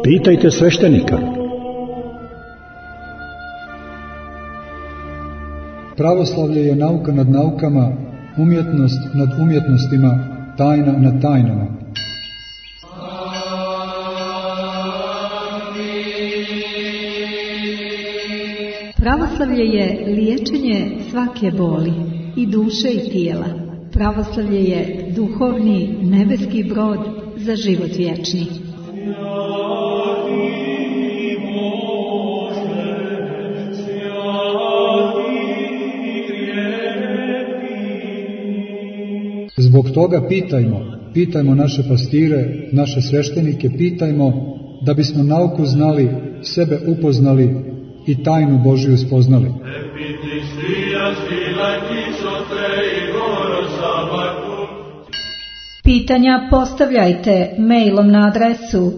Pitajte sveštenika. Pravoslavlje je nauka nad naukama, umjetnost nad umjetnostima, tajna nad tajnama. Pravoslavlje je liječenje svake boli, i duše i tijela. Pravoslavlje je duhovni nebeski brod za život vječni. Zbog toga pitajmo naše pastire, naše sveštenike, pitajmo da bismo nauku znali, sebe upoznali i tajnu Božju spoznali. Pitanja postavljajte mailom na adresu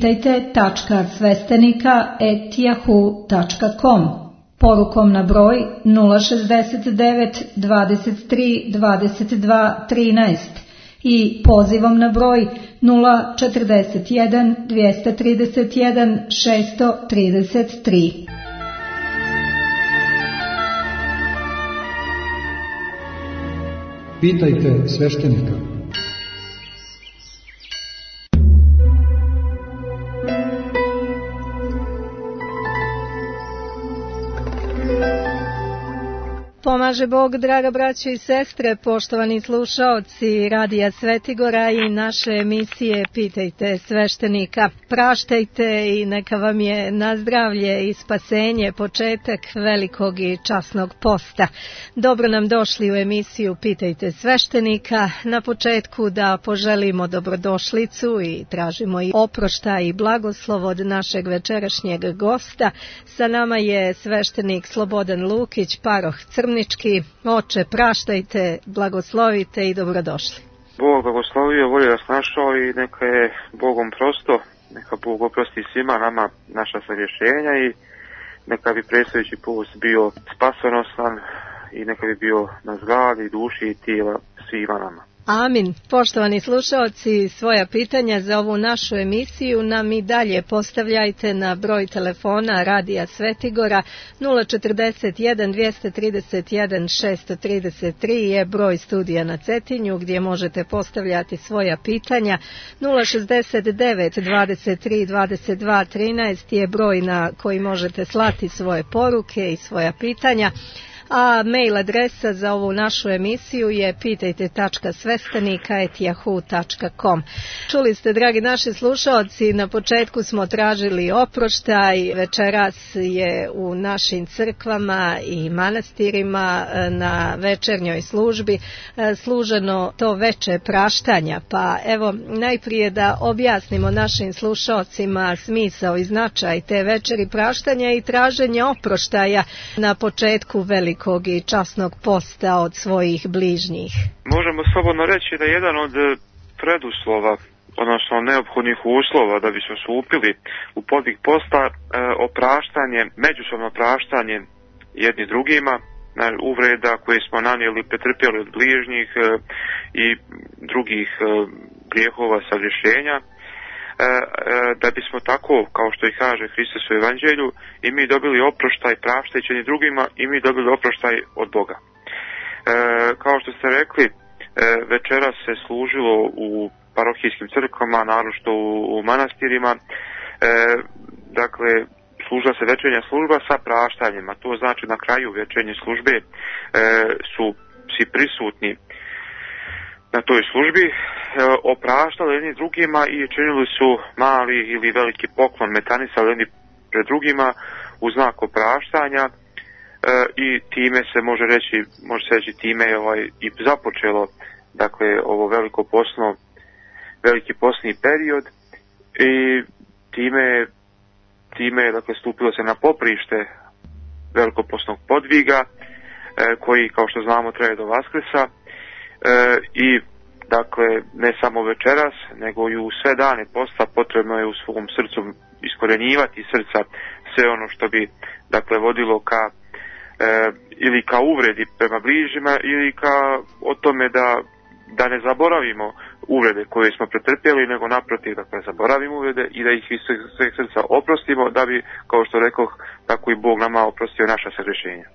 pitajte.svestenika@yahoo.com, porukom na broj 069 23 22 13 i pozivom na broj 041 231 633. Pitajte sveštenika. Pomaže Bog, draga braćo i sestre, poštovani slušaoci Radija Svetigora i naše emisije Pitajte sveštenika. Praštajte i neka vam je na zdravlje i spasenje početak velikog i časnog posta. Dobro nam došli u emisiju Pitajte sveštenika. Na početku da poželimo dobrodošlicu i tražimo i oproštaj i blagoslov od našeg večerašnjeg gosta. Sa nama je sveštenik Slobodan Lukić, paroh Crnički. Oče, praštajte, blagoslovite i dobrodošli. Bog blagoslovio, volje nas našao i neka je Bogom prosto, neka Bog oprosti svima nama naša sagriješenja i neka bi predstojeći post bio spasonosan i neka bi bio na zdravlje duši i tijela svima nama. Amin. Poštovani slušaoci, svoja pitanja za ovu našu emisiju nam i dalje postavljajte na broj telefona Radija Svetigora 041 231 633 je broj studija na Cetinju gdje možete postavljati svoja pitanja. 069 23 22 13 je broj na koji možete slati svoje poruke i svoja pitanja. A mail adresa za ovu našu emisiju je pitajte.svestenika@yahoo.com. Čuli ste, dragi naši slušaoci, na početku smo tražili oproštaj. Večeras je u našim crkvama i manastirima na večernjoj službi služeno to veče praštanja. Pa evo, najprije da objasnimo našim slušaocima smisao i značaj te večeri praštanja i traženje oproštaja na početku velikog i časnog posta od svojih bližnjih. Možemo slobodno reći da je jedan od preduslova, odnosno neophodnih uslova da bismo stupili u podvig posta opraštanje, međusobno praštanje jedni drugima, uvreda koje smo nanijeli, pretrpjeli od bližnjih i drugih grijehova sagriješenja. Da bismo tako, kao što i kaže Hristos u Evanđelju, i mi dobili oproštaj praštajući jedni drugima i mi dobili oproštaj od Boga. Kao što ste rekli, večera se služilo u parohijskim crkvama, naročito u manastirima, dakle služila se večernja služba sa praštanjem, a to znači na kraju večernje službe su svi prisutni na toj službi opraštali jedni drugima i činili su mali ili veliki poklon, metanisali jedni pred drugima u znak opraštanja i time se može reći time je i započelo, dakle, ovo veliki postni period i time je dakle stupilo se na poprište velikopostnog podviga koji, kao što znamo, traje do Vaskrsa i dakle ne samo večeras nego i u sve dane posta potrebno je u svom srcu iskorjenjivati srca sve ono što bi dakle vodilo ka ili ka uvredi prema bližnjima ili ka o tome da da ne zaboravimo uvrede koje smo pretrpjeli, nego naprotiv, dakle, zaboravimo uvrede i da ih iz sveg srca oprostimo, da bi, kao što rekoh, tako i Bog nama oprostio naša sagrešenja.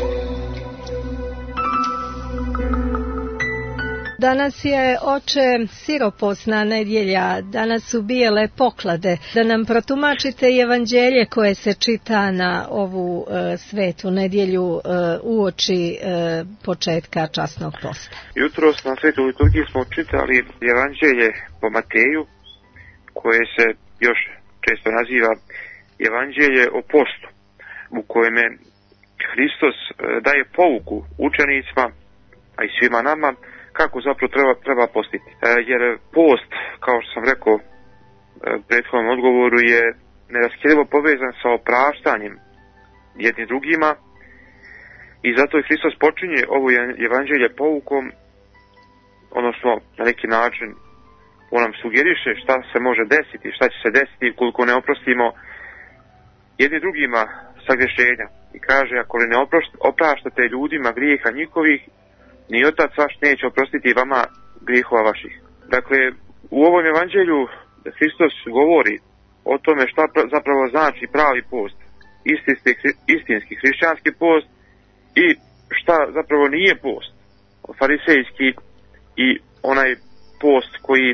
Danas je, oče, siroposna nedjelja, danas su bijele poklade. Da nam protumačite evanđelje koje se čita na ovu svetu nedjelju uoči početka časnog posta. Jutros na svetoj liturgiji smo čitali evanđelje po Mateju, koje se još često naziva evanđelje o postu, u kojem Hristos daje pouku učenicima, a i svima nama, kako zapravo treba postiti. Jer post, kao što sam rekao u prethodnom odgovoru, je neraskidivo povezan sa opraštanjem jedni drugima i zato je Hristos počinje ovo evanđelje poukom, odnosno na neki način on nam sugeriše šta se može desiti, šta će se desiti ukoliko ne oprostimo jedni drugima sagrešenja. I kaže, ako li ne opraštate ljudima grijeha njihovih, ni Otac vaš neće oprostiti vama grijehova vaših. Dakle, u ovom evanđelju Hristos govori o tome šta zapravo znači pravi post, istinski hrišćanski post i šta zapravo nije post, farisejski i onaj post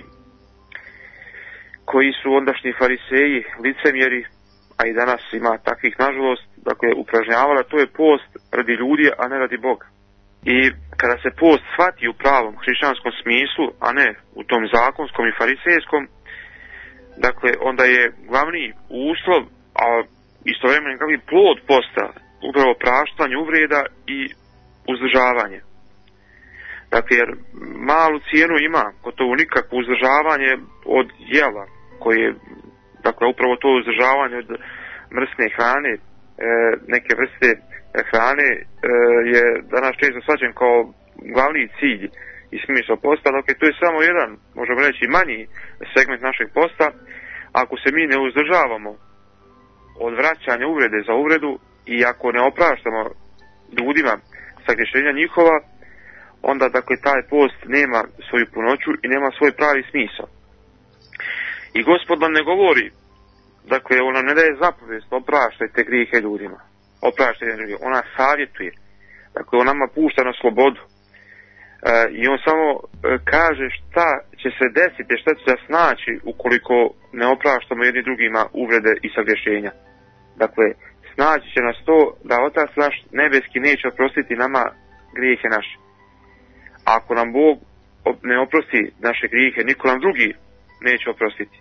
koji su ondašnji fariseji, licemjeri, a i danas ima takvih nažalost, dakle upražnjavala, to je post radi ljudi, a ne radi Boga. I kada se post shvati u pravom hrišćanskom smislu, a ne u tom zakonskom i farisejskom, dakle onda je glavni uslov, a istovremeno glavni plod posta upravo praštanje uvreda i uzdržavanje. Dakle, jer malu cijenu ima, gotovo nikakvo uzdržavanje od jela, koje, dakle upravo to uzdržavanje od mrsne hrane, neke vrste hrane je danas često shvaćen kao glavni cilj i smisao posta. Dakle, to je samo jedan, možemo reći, manji segment našeg posta. Ako se mi ne uzdržavamo od vraćanja uvrede za uvredu i ako ne opraštamo ljudima sagrešenja njihova, onda dakle taj post nema svoju punoću i nema svoj pravi smisao. I Gospod nam ne govori, dakle on nam ne daje zapovijest, opraštajte grijehe ljudima, opraštajte ljudima, ona savjetuje, dakle on nama pušta na slobodu i on samo kaže šta će se desiti, šta će se snaći ukoliko ne opraštamo jedni drugima uvrede i sagrešenja. Dakle, snaći će nas to da Otac naš nebeski neće oprostiti nama grijehe naše. Ako nam Bog ne oprosti naše grijehe, niko nam drugi neće oprostiti.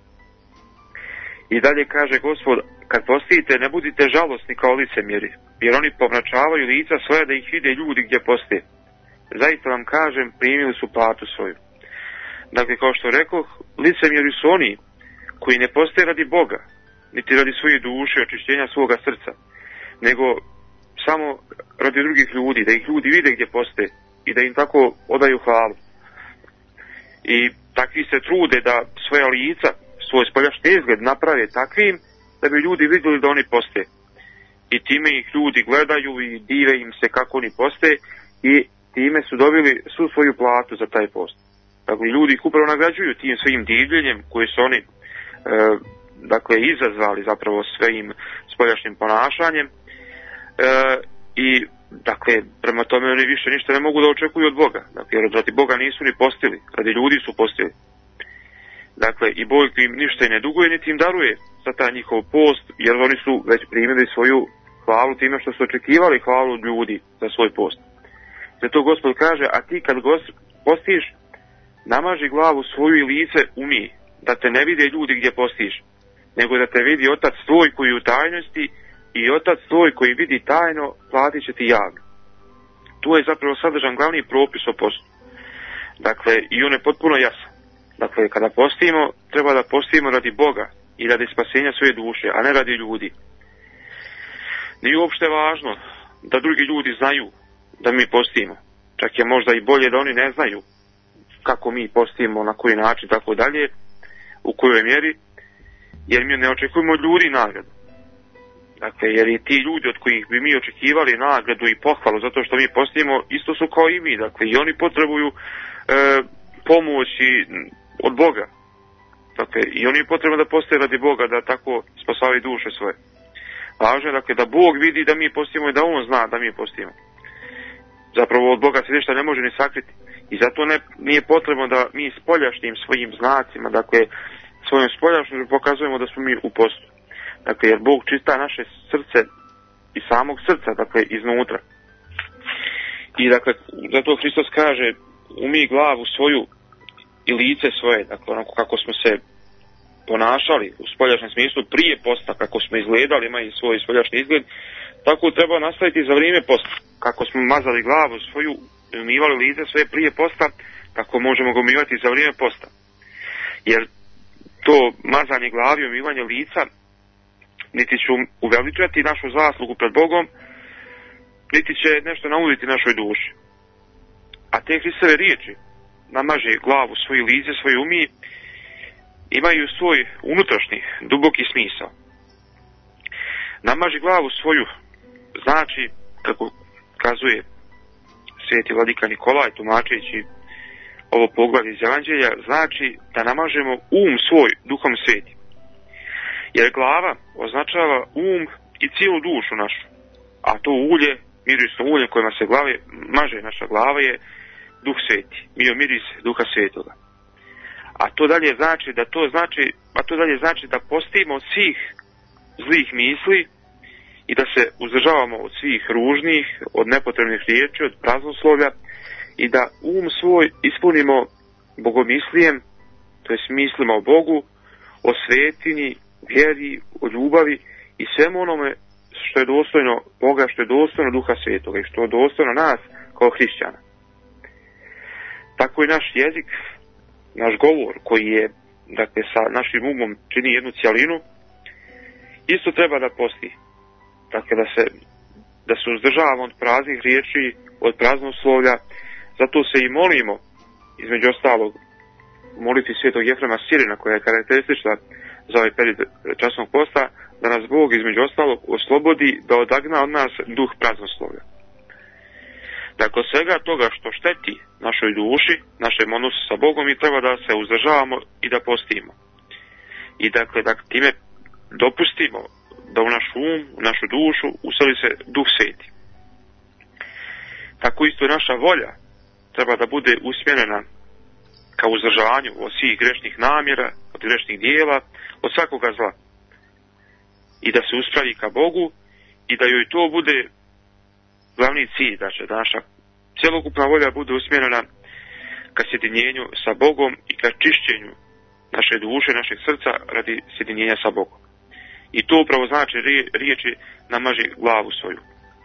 I dalje kaže Gospod, kad postite, ne budite žalosni kao licemjeri, jer oni pomračavaju lica svoja da ih vide ljudi gdje poste. Zaista vam kažem, primili su platu svoju. Dakle, kao što rekoh, licemjeri su oni koji ne poste radi Boga, niti radi svoje duše, očišćenja svoga srca, nego samo radi drugih ljudi, da ih ljudi vide gdje poste i da im tako odaju hvalu. I takvi se trude da svoja lica, svoj spoljašnji izgled naprave takvim da bi ljudi vidjeli da oni poste. I time ih ljudi gledaju i dive im se kako oni poste i time su dobili svu svoju platu za taj post. Dakle, ljudi ih upravo nagrađuju tim svojim divljenjem koji su oni dakle izazvali zapravo svojim spoljašnjim ponašanjem i dakle prema tome oni više ništa ne mogu da očekuju od Boga. Dakle, jer radi Boga nisu ni postili, radi ljudi su postili. Dakle, i Bog im ništa i ne duguje, niti im daruje za taj njihov post, jer oni su već primili svoju hvalu time što su očekivali hvalu od ljudi za svoj post. Zato Gospod kaže, a ti kad postiš, namaži glavu svoju i lice umij, da te ne vide ljudi gdje postiš, nego da te vidi Otac tvoj koji je u tajnosti i Otac tvoj koji vidi tajno, platit će ti javno. Tu je zapravo sadržan glavni propis o postu. Dakle, i on je potpuno jasan. Dakle, kada postimo, treba da postimo radi Boga i radi spasenja svoje duše, a ne radi ljudi. Nije uopšte važno da drugi ljudi znaju da mi postimo. Čak je možda i bolje da oni ne znaju kako mi postimo, na koji način, tako dalje, u kojoj mjeri, jer mi ne očekujemo od ljudi nagradu. Dakle, jer i ti ljudi od kojih bi mi očekivali nagradu i pohvalu zato što mi postimo, isto su kao i mi. Dakle, i oni potrebuju pomoć od Boga. Dakle, i oni je potrebno da postoje radi Boga, da tako spasavaju duše svoje. Važno je, dakle, da Bog vidi da mi postimo i da On zna da mi postimo. Zapravo od Boga se ništa ne može ni sakriti. I zato nije potrebno da mi spoljašnjim svojim znacima, dakle, svojom spoljašnjom pokazujemo da smo mi u postu. Dakle, jer Bog čista naše srce iz samog srca, dakle, iznutra. I, dakle, zato Hristos kaže, umij glavu svoju i lice svoje, dakle, onako kako smo se ponašali u spoljašnjem smislu prije posta, kako smo izgledali, imaju svoj spoljašnji izgled, tako treba nastaviti za vrijeme posta. Kako smo mazali glavu svoju, umivali lice svoje prije posta, tako možemo ga umivati za vrijeme posta. Jer to mazanje glavi, umivanje lica, niti će uveličati našu zaslugu pred Bogom, niti će nešto nauditi našoj duši. A te Hristove riječi, namaži glavu svoju, lice svoje, umij, imaju svoj unutrašnji, duboki smisao. Namaži glavu svoju znači, kako kazuje sveti vladika Nikolaj, tumačeći ovo poglavlje iz Evanđelja, znači da namažemo svoj duhom svetim. Jer glava označava i cijelu dušu našu. A to ulje, mirisno ulje kojima se glave maže naša glava je duh sveti, miris duha svetoga. A to dalje znači da postimo od svih zlih misli i da se uzdržavamo od svih ružnih, od nepotrebnih riječi, od praznoslovlja i da svoj ispunimo bogomislijem, to jest mislima o Bogu, o svetinji, vjeri, o ljubavi i svemu onome što je dostojno Boga, što je dostojno Duha Svetoga i što je dostojno nas kao hrišćana. Tako i naš jezik, naš govor koji je, dakle, sa našim umom čini jednu cjelinu, isto treba da posti. Dakle, da se uzdržavamo od praznih riječi, od praznoslovlja, zato se i molimo, između ostalog, moliti svetog Jefrema Sirina, koja je karakteristična za ovaj period časnog posta, da nas Bog između ostalog oslobodi, da odagna od nas duh praznoslovlja. Dakle, svega toga što šteti našoj duši, našem odnosu sa Bogom, i treba da se uzdržavamo i da postimo. I dakle, da time dopustimo da u naš u našu dušu useli se duh sveti. Tako isto i naša volja treba da bude usmjerena ka uzdržavanju od svih grešnih namjera, od grešnih dijela, od svakoga zla. I da se uspravi ka Bogu i da joj to bude glavni cilj, znači da naša cjelokupna volja bude usmjerena ka sjedinjenju sa Bogom i ka čišćenju naše duše, našeg srca radi sjedinjenja sa Bogom. I to upravo znači riječi namaži glavu svoju.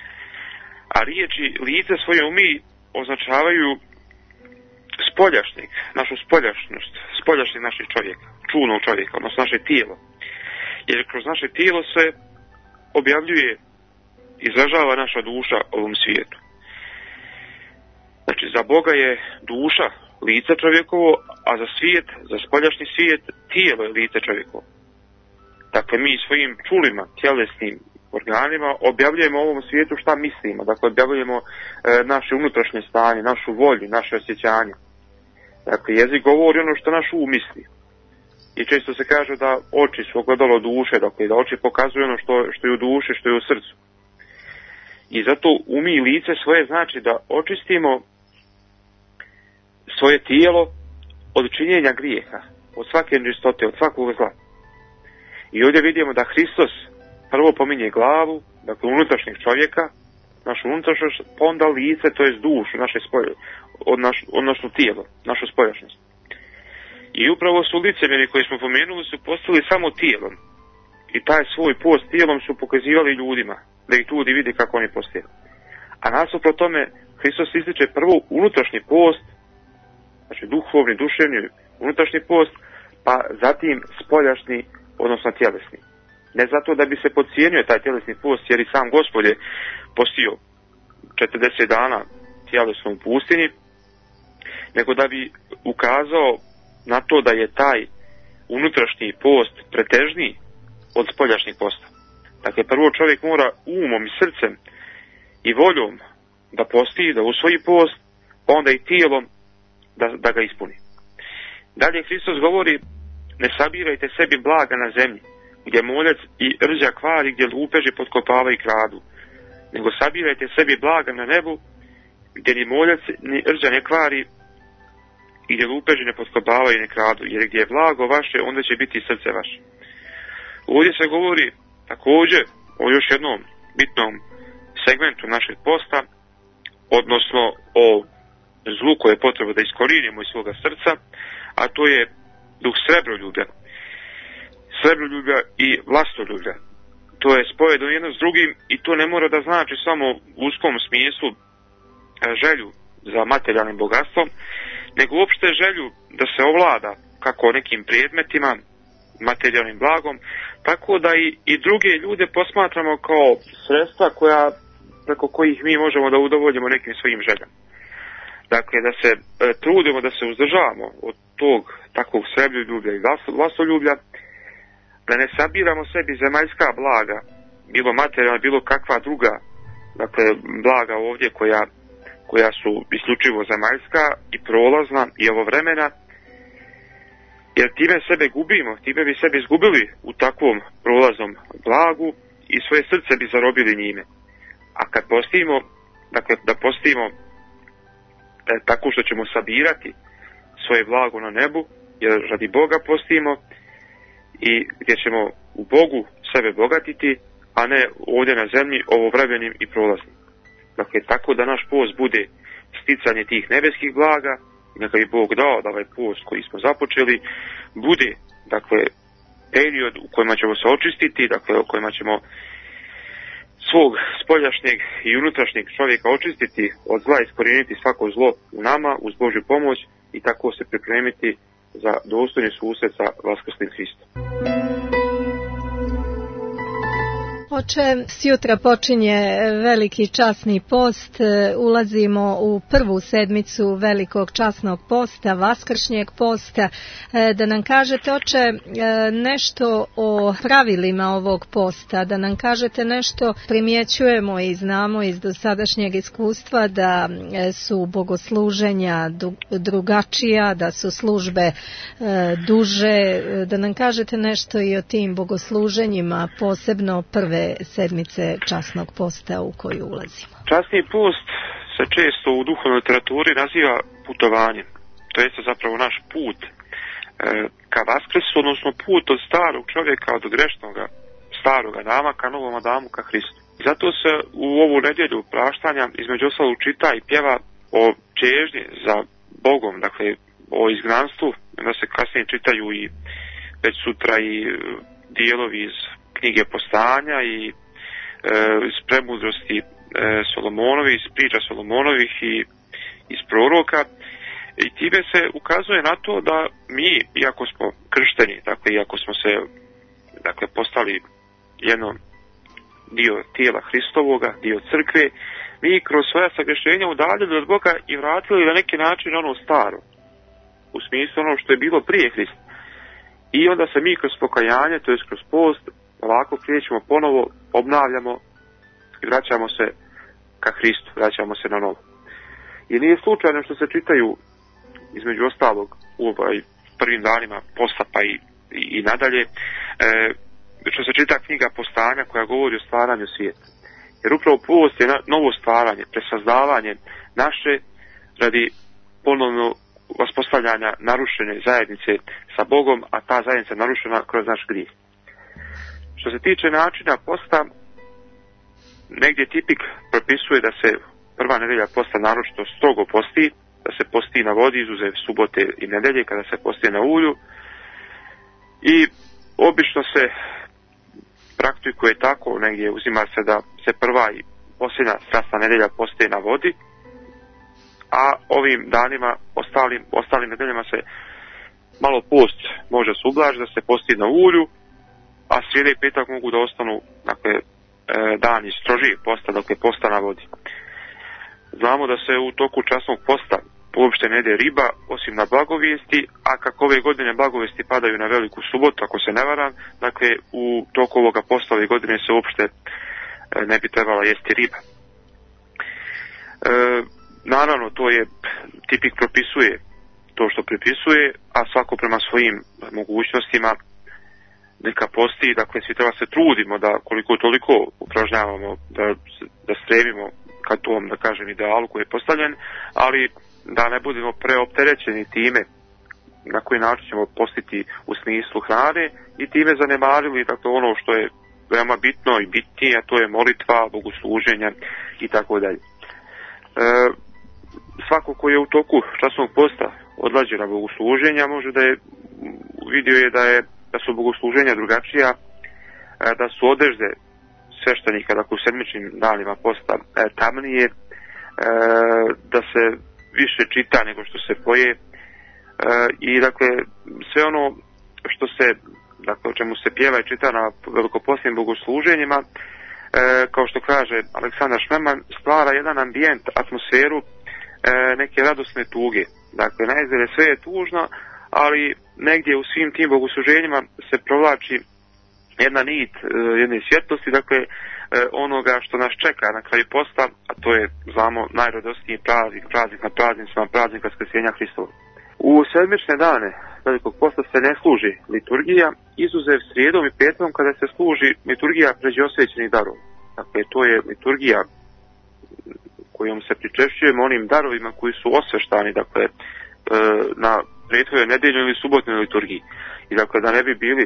A riječi lice svoje umij označavaju spoljašnjeg, našu spoljašnost, spoljašnjeg našeg čovjeka, čulnog čovjeka, odnosno naše tijelo. Jer kroz naše tijelo se objavljuje, izražava naša duša ovom svijetu. Znači, za Boga je duša lice čovjekovo, a za svijet, za spoljašnji svijet, tijelo je lice čovjekovo. Dakle, mi svojim čulima, tjelesnim organima objavljujemo ovom svijetu šta mislimo. Dakle, objavljujemo naše unutrašnje stanje, našu volju, naše osjećanje. Dakle, jezik govori ono što naš um misli. I često se kaže da oči su ogledalo duše, dakle, da oči pokazuju ono što je u duši, što je u srcu. I zato umij lice svoje znači da očistimo svoje tijelo od činjenja grijeha, od svake nečistote, od svakog zla. I ovdje vidimo da Hristos prvo pominje glavu, dakle unutrašnjeg čovjeka, našu unutrašnjost, pa onda lice, to je dušu, naše odnosno tijelo, našu spoljašnjost. I upravo su licemjeri koji smo pomenuli su postali samo tijelom. I taj svoj post tijelom su pokazivali ljudima, da ih ljudi vidi kako oni postaju. A nasuprot tome Hristos ističe prvo unutrašnji post, znači duhovni, duševni, unutrašnji post, pa zatim spoljašnji, odnosno tjelesni. Ne zato da bi se podcijenio taj tjelesni post, jer i sam Gospod je postio 40 dana tjelesno u pustinji, nego da bi ukazao na to da je taj unutrašnji post pretežniji od spoljašnjeg posta. Dakle, prvo čovjek mora umom i srcem i voljom da posti, da usvoji post, pa onda i tijelom da ga ispuni. Dalje Hristos govori: ne sabirajte sebi blaga na zemlji, gdje moljac i rđa kvari, gdje lupeži potkopavaju i kradu, nego sabirajte sebi blaga na nebu, gdje ni moljac ni rđa ne kvari i gdje lupeži ne potkopavaju i ne kradu, jer gdje je blago vaše, onda će biti i srce vaše. Ovdje se govori također o još jednom bitnom segmentu našeg posta, odnosno o zlu koje je potrebno da iskorinimo iz svoga srca, a to je duh srebroljublja i vlastoljublja. To je sporedno jedno s drugim i to ne mora da znači samo u uskom smislu želju za materijalnim bogatstvom, nego uopšte želju da se ovlada kako nekim predmetima, materijalnim blagom, tako da i druge ljude posmatramo kao sredstva preko kojih mi možemo da udovoljimo nekim svojim željama. Dakle, da se trudimo da se uzdržavamo od tog takvog srebroljublja i vlastoljublja, da ne sabiramo sebi zemaljska blaga, bilo materijalna, bilo kakva druga, dakle, blaga ovdje koja su isključivo zemaljska i prolazna i ovovremena, jer time sebe gubimo, time bi sebe izgubili u takvom prolaznom blagu i svoje srce bi zarobili njime. A kad postimo, dakle, da postimo tako što ćemo sabirati svoje blago na nebu, jer radi Boga postimo, i gdje ćemo u Bogu sebe bogatiti, a ne ovdje na zemlji ovovremenim i prolaznim. Dakle, tako da naš post bude sticanje tih nebeskih blaga, neka bi Bog dao da ovaj post koji smo započeli bude, dakle, period u kojima ćemo se očistiti, dakle, u kojima ćemo svog spoljašnjeg i unutrašnjeg čovjeka očistiti od zla, iskorijeniti svako zlo u nama uz Božju pomoć i tako se pripremiti za dostojni susret sa vaskrslim Hristom. Oče, sjutra počinje veliki časni post, ulazimo u prvu sedmicu velikog časnog posta, vaskršnjeg posta. Da nam kažete, oče, nešto o pravilima ovog posta, da nam kažete nešto, primjećujemo i znamo iz dosadašnjeg iskustva da su bogosluženja drugačija, da su službe duže, da nam kažete nešto i o tim bogosluženjima, posebno prve sedmice časnog posta u koju ulazimo. Časni post se često u duhovnoj literaturi naziva putovanjem. To je zapravo naš put ka vaskrsu, odnosno put od starog čovjeka, od grešnoga starog Adama ka novom Adamu, ka Hristu. Zato se u ovu nedjelju praštanja između ostalog čita i pjeva o čežnji za Bogom, dakle o izgnanstvu, da se kasnije čitaju i već sutra i dijelovi iz knjige Postanja i iz premudrosti Solomonovi, iz priča Solomonovih i iz proroka, i time se ukazuje na to da mi, iako smo kršteni, dakle iako smo se postali jedno dio tijela Hristovoga, dio crkve, mi kroz svoja sagrešenja udaljili od Boga i vratili na neki način ono staro, u smislu ono što je bilo prije Hrista. I onda se mi kroz pokajanje, to je kroz post, ovako krećemo ponovo, obnavljamo i vraćamo se ka Hristu, vraćamo se na novo. I nije slučajno što se čitaju, između ostalog, u prvim danima posta pa i nadalje, što se čita knjiga Postanja koja govori o stvaranju svijeta. Jer upravo post je novo stvaranje, presazdavanje naše radi ponovno uspostavljanja narušene zajednice sa Bogom, a ta zajednica je narušena kroz naš grijeh. Što se tiče načina posta, negdje tipik propisuje da se prva nedelja posta naročito strogo posti, da se posti na vodi, izuzev subote i nedelje kada se posti na ulju, i obično se praktikuje tako, negdje uzima se da se prva i posljednja strasna nedelja posti na vodi, a ovim danima, ostalim nedeljama se malo post može se ublažiti, da se posti na ulju, a srijeda i petak mogu da ostanu, dakle, dani strožije posta, dakle posta na vodi. Znamo da se u toku časnog posta uopšte ne jede riba, osim na blagovijesti, a kako ove godine blagovijesti padaju na veliku subotu, ako se ne varam, dakle u toku ovoga posta ove godine se uopšte ne bi trebala jesti riba. Naravno, to je, tipik propisuje to što pripisuje, a svako prema svojim mogućnostima neka posti, dakle svi treba se trudimo da koliko toliko upražnjavamo, da stremimo ka tom, da kažem, idealu koji je postavljen, ali da ne budemo preopterećeni time na koji način ćemo postiti u smislu hrane i time zanemarili dakle ono što je veoma bitno i bitnije, a to je molitva, bogosluženja i tako dalje. Svako ko je u toku časnog posta odlađe na bogosluženja može da je vidio je da su bogosluženja drugačija, da su odežde sveštenika dakle u sedmičnim danima posta tamnije, da se više čita nego što se poje i dakle sve ono što se dakle o čemu se pjeva i čita na velikopostnim bogosluženjima, kao što kaže Aleksandar Šmeman, stvara jedan ambijent, atmosferu neke radosne tuge. Dakle, naizgled sve je tužno, ali negdje u svim tim bogosluženjima se provlači jedna nit jedne svjetlosti, dakle onoga što nas čeka na kraju posta, a to je, znamo, najradosniji praznik na praznicima, praznik Vaskrsenja Hristova. U sedmične dane velikog posta se ne služi liturgija, izuzev srijedom i petkom kada se služi liturgija pređeosvećenih darova. Dakle, to je liturgija kojom se pričešćujemo onim darovima koji su osveštani, dakle, na prethodnoj nedeljnoj ili subotnoj liturgiji. I dakle, da ne bi bili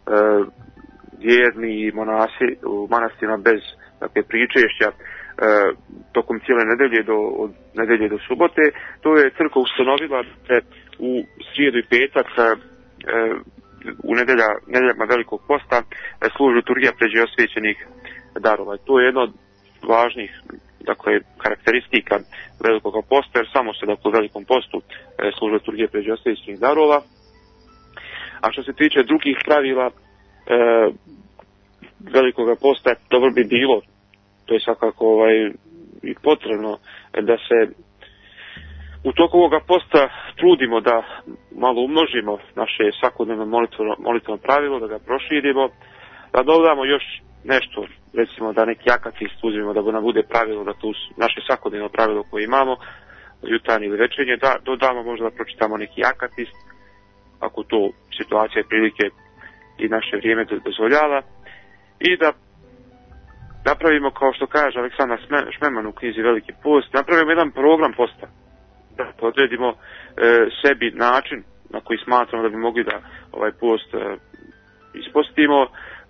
vjerni monasi u manastirima bez dakle, pričešća tokom cijele nedelje od nedelje do subote, to je crkva ustanovila u srijedu i petak u nedeljama velikog posta služi liturgija pređeosvećenih darova. To je jedno od važnih dakle, karakteristika velikog posta, jer samo se dakle, u velikom postu služi liturgija pređeosvećenih darova. A što se tiče drugih pravila velikoga posta, dobro bi bilo, to je svakako i potrebno, da se u toku ovoga posta trudimo da malo umnožimo naše svakodnevno molitveno pravilo, da ga proširimo, da dodamo još nešto, recimo da neki akatist uzmemo, da nam bude pravilo, da to naše svakodnevno pravilo koje imamo, jutarnje ili večernje, da dodamo možda da pročitamo neki akatist, ako to situacija i prilike i naše vrijeme dozvoljava, i da napravimo, kao što kaže Aleksandar Šmeman u knjizi Veliki post, napravimo jedan program posta, da odredimo sebi način na koji smatramo da bi mogli da ovaj post ispostimo,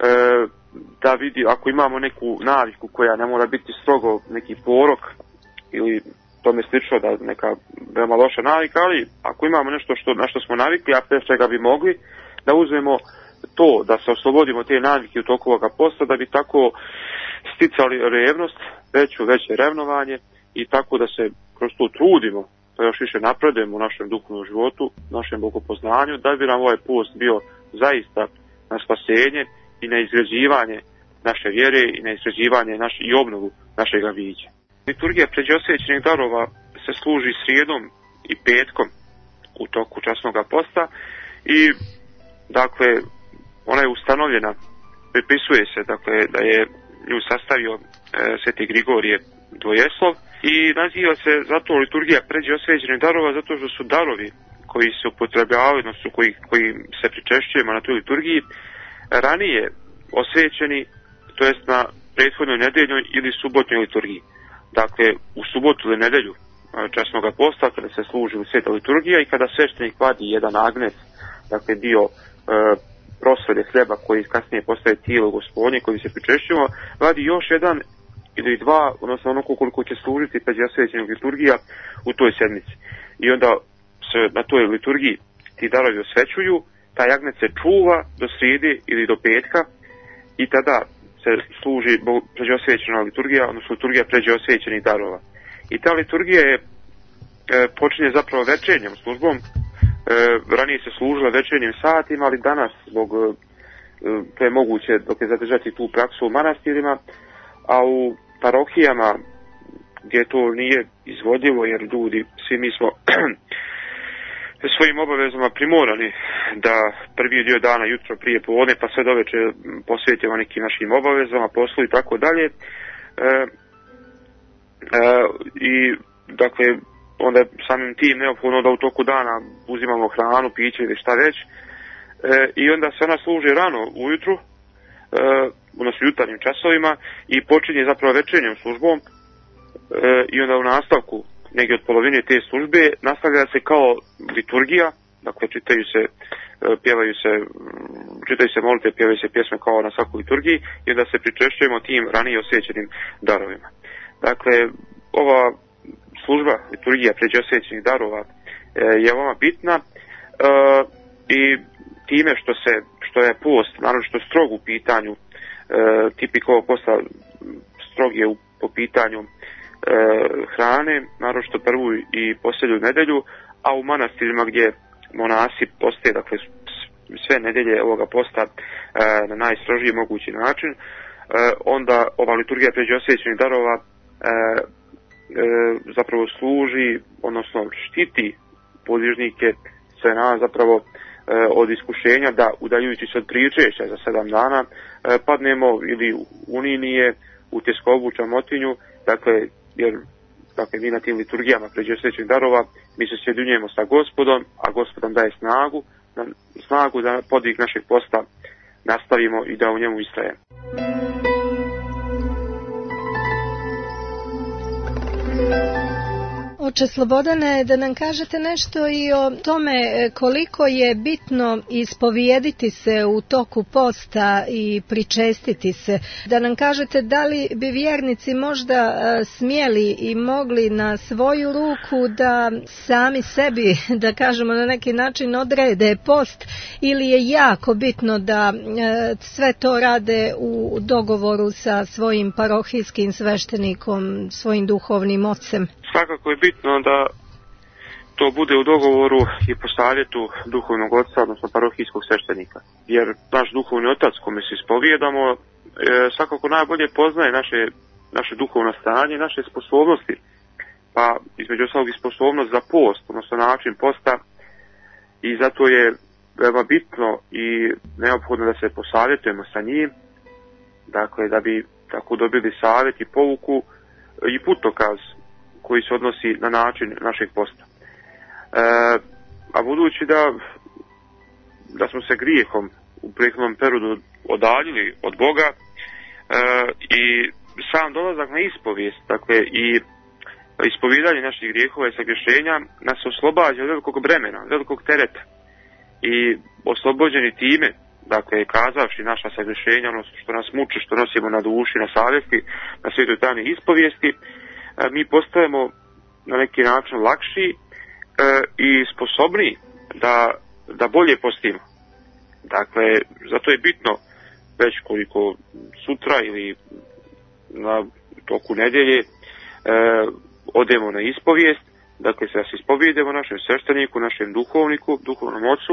da vidi ako imamo neku naviku koja ne mora biti strogo neki porok ili tome slično, da neka veoma loša navika, ali ako imamo nešto na što smo navikli, a pre čega bi mogli da uzmemo to, da se oslobodimo te navike u toku ovoga posta, da bi tako sticali revnost, veće revnovanje i tako da se kroz to trudimo, da još više napredujemo u našem duhovnom životu, našem bogopoznanju, da bi nam ovaj post bio zaista na spasenje i na izgrađivanje naše vjere i na izgrađivanje i obnovu našega bića. Liturgija pređeosvećenih darova se služi srijedom i petkom u toku časnoga posta i dakle ona je ustanovljena, pripisuje se dakle da je nju sastavio Sveti Grigorije Dvojeslov i naziva se zato liturgija pređeosvećenih darova zato što su darovi koji se upotrebljavaju, odnosno koji se pričešćujemo na toj liturgiji ranije osvećeni, to jest na prethodnoj nedeljnoj ili subotnoj liturgiji. Dakle, u subotu ili nedelju časnoga posta, kada se služi u sveta liturgija i kada sveštenik vadi jedan agnes, dakle dio prosvede hljeba koji kasnije postaje tijelo Gospodnje koji se pričešćujemo, vadi još jedan ili dva, odnosno ono koliko će služiti pređeosvećenog liturgija u toj sedmici. I onda se na toj liturgiji ti darovi osvećuju, taj agnes se čuva do srijede ili do petka i tada se služi pređeosvećena liturgija, odnosno liturgija pređeosvećenih darova. I ta liturgija počinje zapravo večernjom službom, ranije se služila večernjim satima, ali danas zbog to je moguće dok je zadržati tu praksu u manastirima, a u parohijama gdje to nije izvodljivo, jer ljudi, svi mi smo svojim obavezama primorani da prvi dio dana jutro prije podne pa sve do večer posvetimo nekim našim obavezama, poslu i tako dalje. I dakle onda je samim tim neophodno da u toku dana uzimamo hranu, piće ili šta već. I onda se ona služi rano ujutru, odnosno jutarnjim časovima, i počinje zapravo večernjom službom, i onda u nastavku, negdje od polovine te službe, nastavlja se kao liturgija, dakle čitaju se molitve, pjevaju se pjesme kao na svakoj liturgiji, i onda se pričešćujemo tim ranije osjećenim darovima. Dakle, ova služba, liturgija pređe osjećenih darova je veoma bitna, i time što je post naročito strog u pitanju, tipik ovog posta strog je po pitanju hrane, naročito prvu i posljednju nedelju, a u manastirima gdje monasi poste, dakle sve nedelje ovoga posta na najstrožiji mogući način, onda ova liturgija pređe osjećenih darova zapravo služi, odnosno štiti podvižnike, sve nas zapravo od iskušenja da, udaljujući se od pričešća za 7 dana, padnemo ili u ninije, u tjeskobu, čamotinju, dakle, jer mi na tim liturgijama pređe osjećenih darova, mi se sjedinjujemo sa Gospodom, a Gospod nam daje snagu da podvig našeg posta nastavimo i da u njemu istrajemo. Oče Slobodane, da nam kažete nešto i o tome koliko je bitno ispovijediti se u toku posta i pričestiti se. Da nam kažete da li bi vjernici možda smjeli i mogli na svoju ruku da sami sebi, da kažemo na neki način, odrede post, ili je jako bitno da sve to rade u dogovoru sa svojim parohijskim sveštenikom, svojim duhovnim ocem? Svakako je bitno da to bude u dogovoru i po savjetu duhovnog oca, odnosno parohijskog sveštenika. Jer naš duhovni otac, kome se ispovijedamo, svakako najbolje poznaje naše duhovno stanje, naše sposobnosti. Pa između ostalog i sposobnost za post, odnosno način posta, i zato je veoma bitno i neophodno da se posavjetujemo sa njim, dakle da bi tako dobili savjet i pouku i putokaz koji se odnosi na način našeg posta. A budući da smo se grijehom u prethodnom periodu odaljili od Boga, i sam dolazak na ispovijest, dakle i ispovijedanje naših grijehova i sagrešenja nas oslobađa od velikog bremena, velikog tereta, i oslobođeni time, dakle kazavši naša sagrešenja, ono što nas muči, što nosimo na duši, na savjesti, na svetoj tajni ispovijesti, mi postajemo na neki način lakši i sposobniji da bolje postimo. Dakle, zato je bitno već koliko sutra ili na toku nedelje odemo na ispovijest, dakle se ispovijedemo našem svešteniku, našem duhovniku, duhovnom ocu,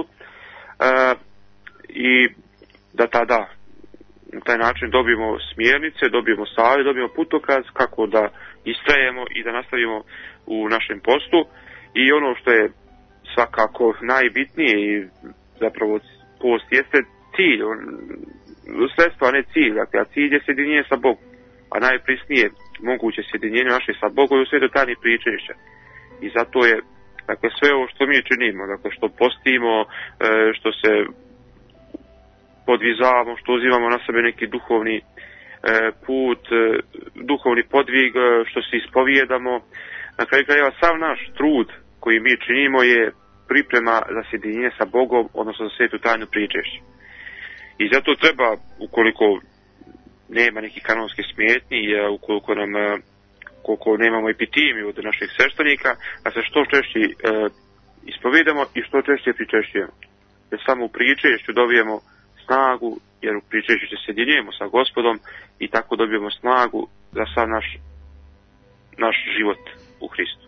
i da tada na taj način dobijemo smjernice, dobijemo savjet, dobijemo putokaz kako da istrajemo i da nastavimo u našem postu. I ono što je svakako najbitnije, i zapravo post jeste cilj, sredstvo, a ne cilj, dakle, a cilj je sjedinjenje sa Bogom, a najprisnije moguće sjedinjenje naše sa Bogom u svetoj tajni pričešća. I zato je, dakle, sve ovo što mi činimo, dakle, što postimo, što se podvizavamo, što uzimamo na sebe neki duhovni put, duhovni podvig, što se ispovijedamo, na kraju krajeva sav naš trud koji mi činimo je priprema za sjedinjenje sa Bogom, odnosno za svetu tajnu pričešća. I zato treba, ukoliko nema nekih kanonskih smetnji, ukoliko nemamo epitimiju od naših sveštenika, da se što češće ispovijedamo i što češće pričešćujemo. Jer samo u pričešću dobijemo snagu, jer u pričešću se sjedinjujemo sa Gospodom i tako dobijemo snagu za sav naš život u Hristu.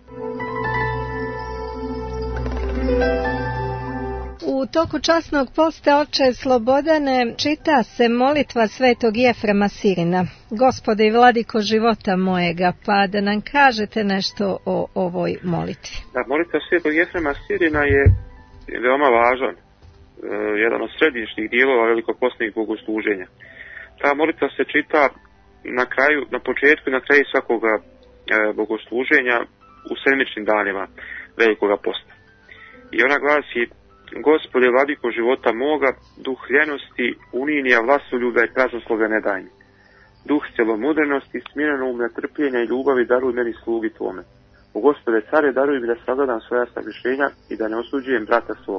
U toku časnog posta, oče Slobodane, čita se molitva svetog Jefrema Sirina. Gospode i vladiko života mojega, pa da nam kažete nešto o ovoj molitvi. Da, molitva svetog Jefrema Sirina je veoma važan, jedan od središnjih dijelova velikopostnih bogosluženja. Ta molitva se čita na početku i na kraju svakoga bogosluženja u sedmičnim danima Velikoga posta. I ona glasi: Gospode, vladiko života moga, duh ljenosti, uninija, vlastoljubja i praznoslovja ne daj mi. Duh cjelomudrenosti, smirenomlja, trpljenja i ljubavi daruj meni slugi tvome. O Gospode care, daruj mi da sagledam svoja sagrišenja i da ne osuđujem brata svog.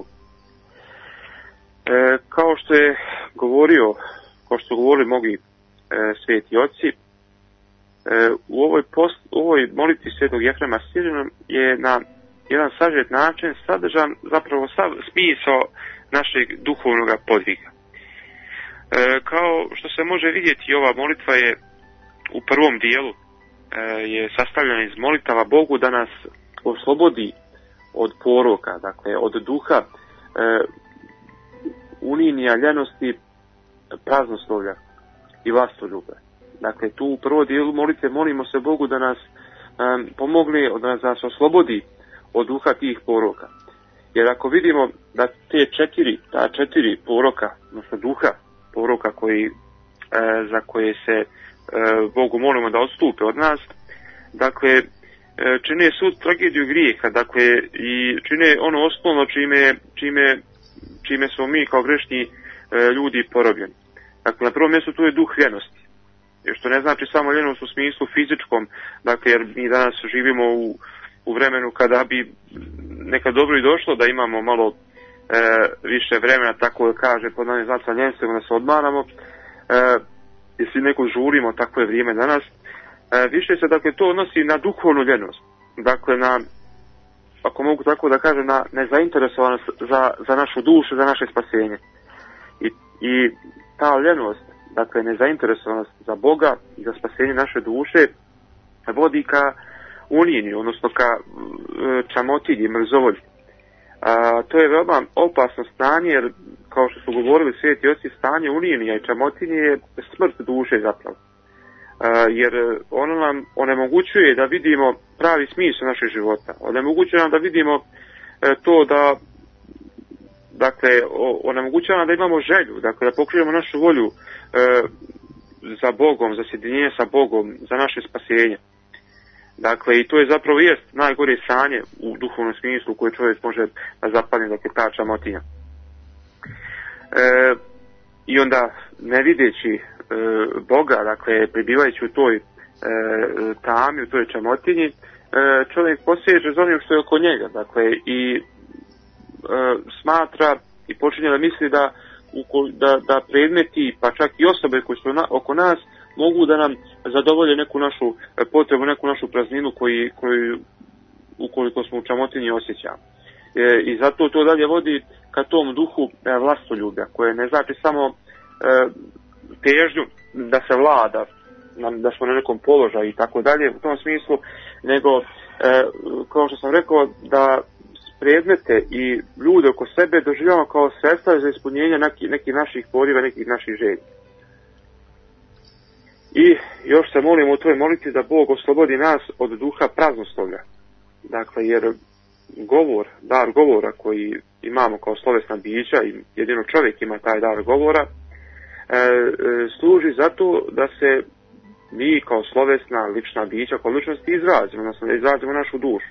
Kao što je govorio, kao što su govorili mnogi sveti oci, u ovoj molitvi svetog Jefrema Sirina je na jedan sažet način sadržan zapravo sav smisao našeg duhovnog podviga. Kao što se može vidjeti, ova molitva je u prvom dijelu je sastavljena iz molitava Bogu da nas oslobodi od poroka, dakle od duha uninija, ljenosti, praznoslovlja i vlastoljublja. Dakle, tu u prvom dijelu molitve molimo se Bogu da nas pomogne, da nas oslobodi od duha tih poroka. Jer ako vidimo da ta četiri poroka, odnosno duha poroka za koje se Bogu molimo da odstupe od nas, dakle, čine sud tragediju grijeha, dakle, i čine ono osnovno čime smo mi kao grešni ljudi porobljeni. Dakle, na prvom mjestu tu je duh ljenosti. Jer što ne znači samo ljenost u smislu fizičkom, dakle, jer mi danas živimo u vremenu kada bi nekad dobro i došlo da imamo malo više vremena, tako da kaže, pod nanim znacima ljenstvom da se odmaramo, jer svi neko žurimo, tako je vrijeme danas. Više se, dakle, to odnosi na duhovnu ljenost. Dakle, na, ako mogu tako da kažem, na nezainteresovanost za našu dušu, za naše spasenje. I ta ljenost, dakle, nezainteresovanost za Boga i za spasenje naše duše vodi ka unijeni, odnosno ka čamotilji, mrzovolji. To je veoma opasno stanje, jer, kao što su govorili sveti oci, stanje unijenija i čamotilje je smrt duše zapravo. Jer ono nam onemogućuje da vidimo pravi smisao našeg života. Onemogućuje nam da vidimo to da, dakle, onemogućuje nam da imamo želju, dakle, da pokrijemo našu volju za Bogom, za sjedinjenje sa Bogom, za naše spasenje. Dakle, i to je zapravo jest najgore stanje u duhovnom smislu koje čovjek može zapadne, dakle, ta čamotinja. I onda, ne videći Boga, dakle, prebivajući u toj tami, u toj čamotinji, čovjek poseže za onim što je oko njega, dakle, i smatra i počinje da misli da predmeti, pa čak i osobe koje su oko nas, mogu da nam zadovolje neku našu potrebu, neku našu prazninu koju ukoliko smo u čamotinji osjećamo. I zato to dalje vodi ka tom duhu vlastoljublja, koje ne znači samo težnju da se vlada, da smo na nekom položaju i tako dalje u tom smislu, nego, kao što sam rekao, da predmete i ljude oko sebe doživljamo kao sredstva za ispunjenje nekih naših poriva, nekih naših želja. I još se molimo u toj molitvi da Bog oslobodi nas od duha praznoslovlja. Dakle, jer dar govora koji imamo kao slovesna bića, i jedino čovjek ima taj dar govora, služi zato da se mi kao slovesna lična bića, kao ličnosti izrazimo, odnosno da izrazimo našu dušu.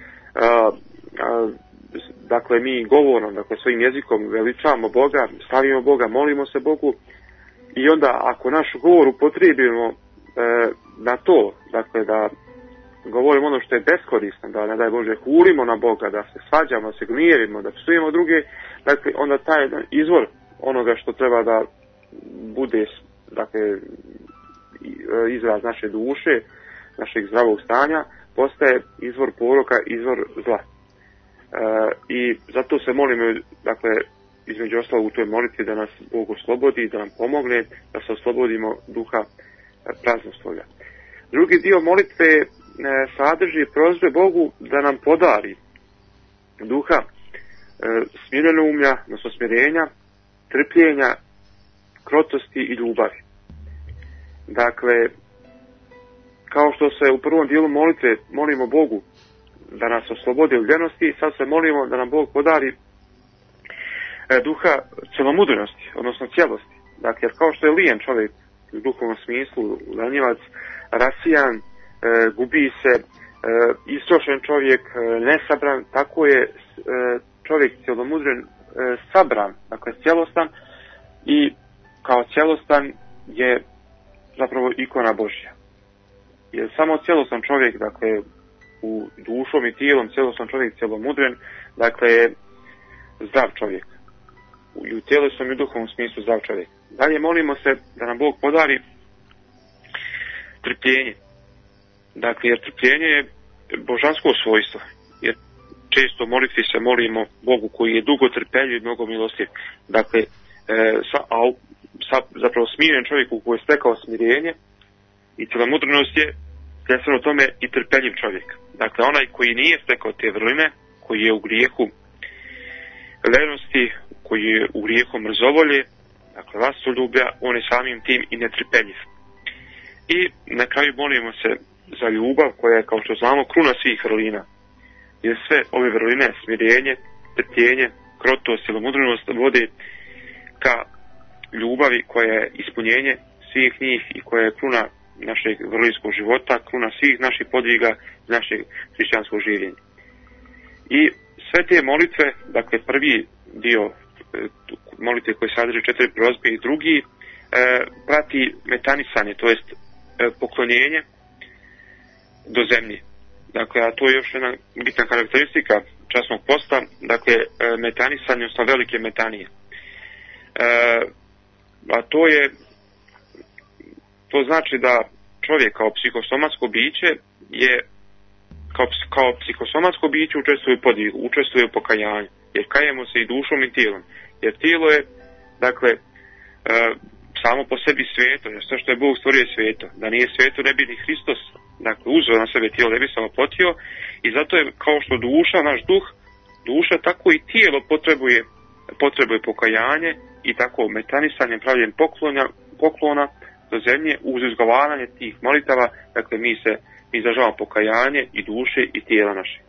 Dakle, mi govorom, dakle, svojim jezikom veličamo Boga, slavimo Boga, molimo se Bogu, i onda ako naš govor upotrijebimo na to, dakle, da govorimo ono što je beskorisno, da ne daj Bože hulimo na Boga, da se svađamo, da se gnjevimo, da psujemo druge, dakle, onda taj izvor onoga što treba da bude, dakle, izraz naše duše, našeg zdravog stanja, postaje izvor poroka, izvor zla. I zato se molimo, dakle, između ostalog u toj molitvi da nas Bog oslobodi, da nam pomogne da se oslobodimo duha praznoslovlja. Drugi dio molitve sadrži prozbe Bogu da nam podari duha smirenomlja, odnosno smirenja, trpljenja, krotosti i ljubavi. Dakle, kao što se u prvom dijelu molitve molimo Bogu da nas oslobodi od ljenosti, sad se molimo da nam Bog podari duha cjelomudrenosti, odnosno cijelosti. Dakle, jer kao što je lijen čovjek u duhovnom smislu, lenjivac, rasijan, gubi se, istrošen čovjek, nesabran, tako je čovjek cjelomudren, sabran, dakle cjelostan, i kao cjelostan je zapravo ikona Božja. Jer samo cjelostan čovjek, dakle u dušom i tijelom cjelostan čovjek, cjelomudren, dakle je zdrav čovjek. I u tjelesnom i duhovnom smislu zdrav čovjek. Dalje molimo se da nam Bog podari trpljenje. Dakle, jer trpljenje je božansko svojstvo. Jer često molitvi se molimo Bogu koji je dugo trpeljiv i mnogo milostiv. Dakle, zapravo smiren čovjeku koji je stekao smirenje i cjelomudrenost je slijedno tome i trpeljiv čovjek. Dakle, onaj koji nije stekao te vrline, koji je u grijehu lenosti, koji je u grijehu mrzovolje, dakle vlastoljublja, on je samim tim i netrpeljiv. I na kraju molimo se za ljubav koja je, kao što znamo, kruna svih vrlina. Jer sve ove vrline, smirenje, trpljenje, krotost, cjelomudrenost vode ka ljubavi koja je ispunjenje svih njih i koja je kruna našeg vrlinskog života, kruna svih naših podviga, našeg hrišćanskog življenja. I sve te molitve, dakle prvi dio molitve koje sadrže 4 prozbe i drugi prati metanisanje, to jest poklonjenje do zemlje. Dakle, a to je još jedna bitna karakteristika časnog posta, dakle metanisanje, odnosno velike metanije. A to znači da čovjek kao psihosomatsko biće je kao psihosomatsko biće učestvuje u podvigu, učestvuje u pokajanju, jer kajemo se i dušom i tijelom. Jer tijelo je, dakle, samo po sebi sveto, jer sve što je Bog stvorio je sveto. Da nije sveto ne bi ni Hristos, dakle, uzeo na sebe tijelo, ne bi samo potio, i zato je kao što duša, naš duh, duša, tako i tijelo potrebuje pokajanje i tako metanisanjem, pravljenjem poklona do zemlje uz izgovaranje tih molitava, dakle mi izražavamo pokajanje i duše i tijela naše.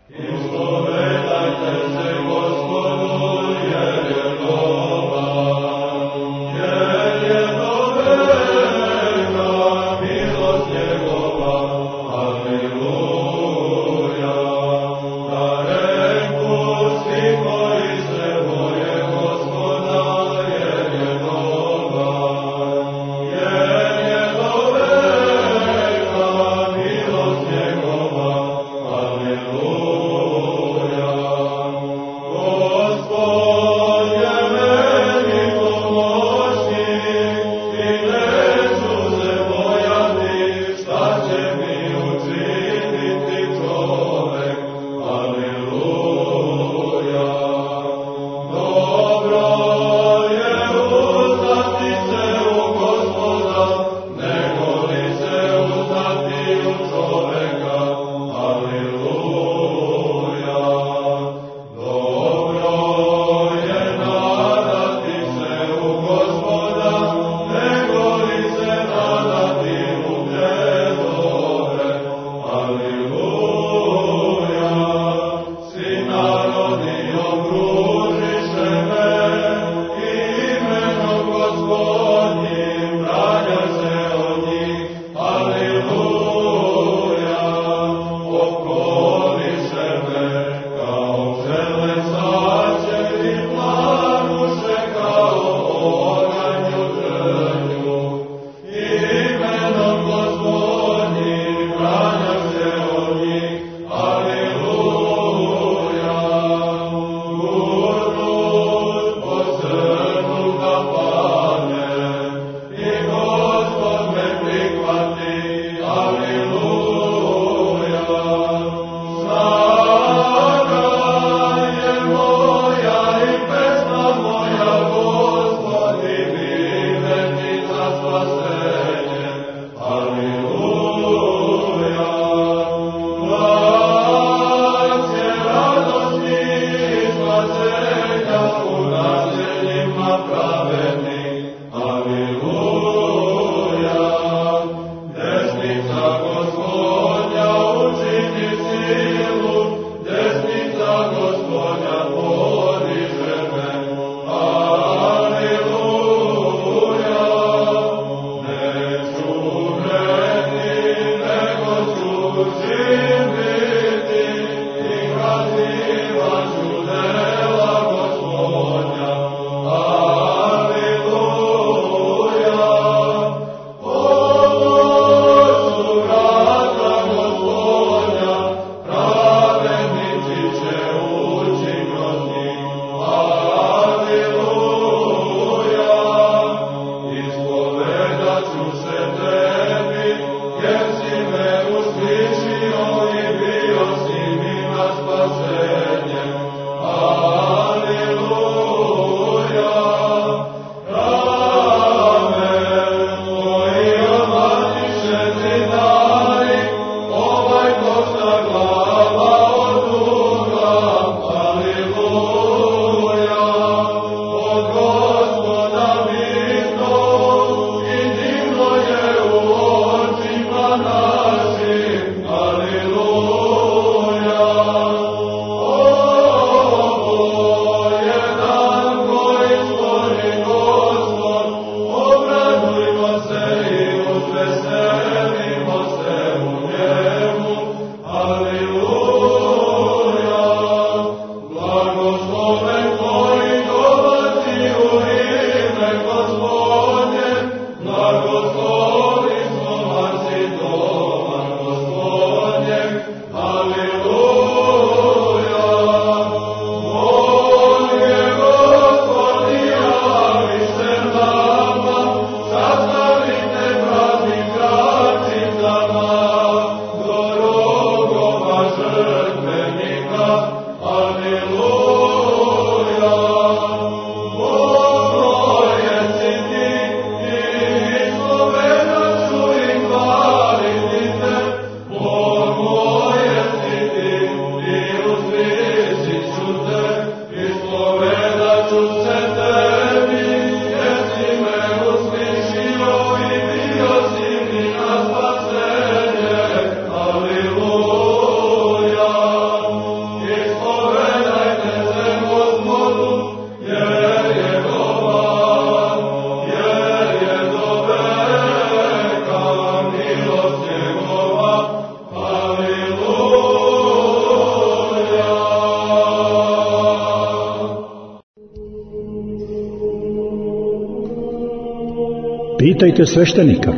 Pitajte sveštenika.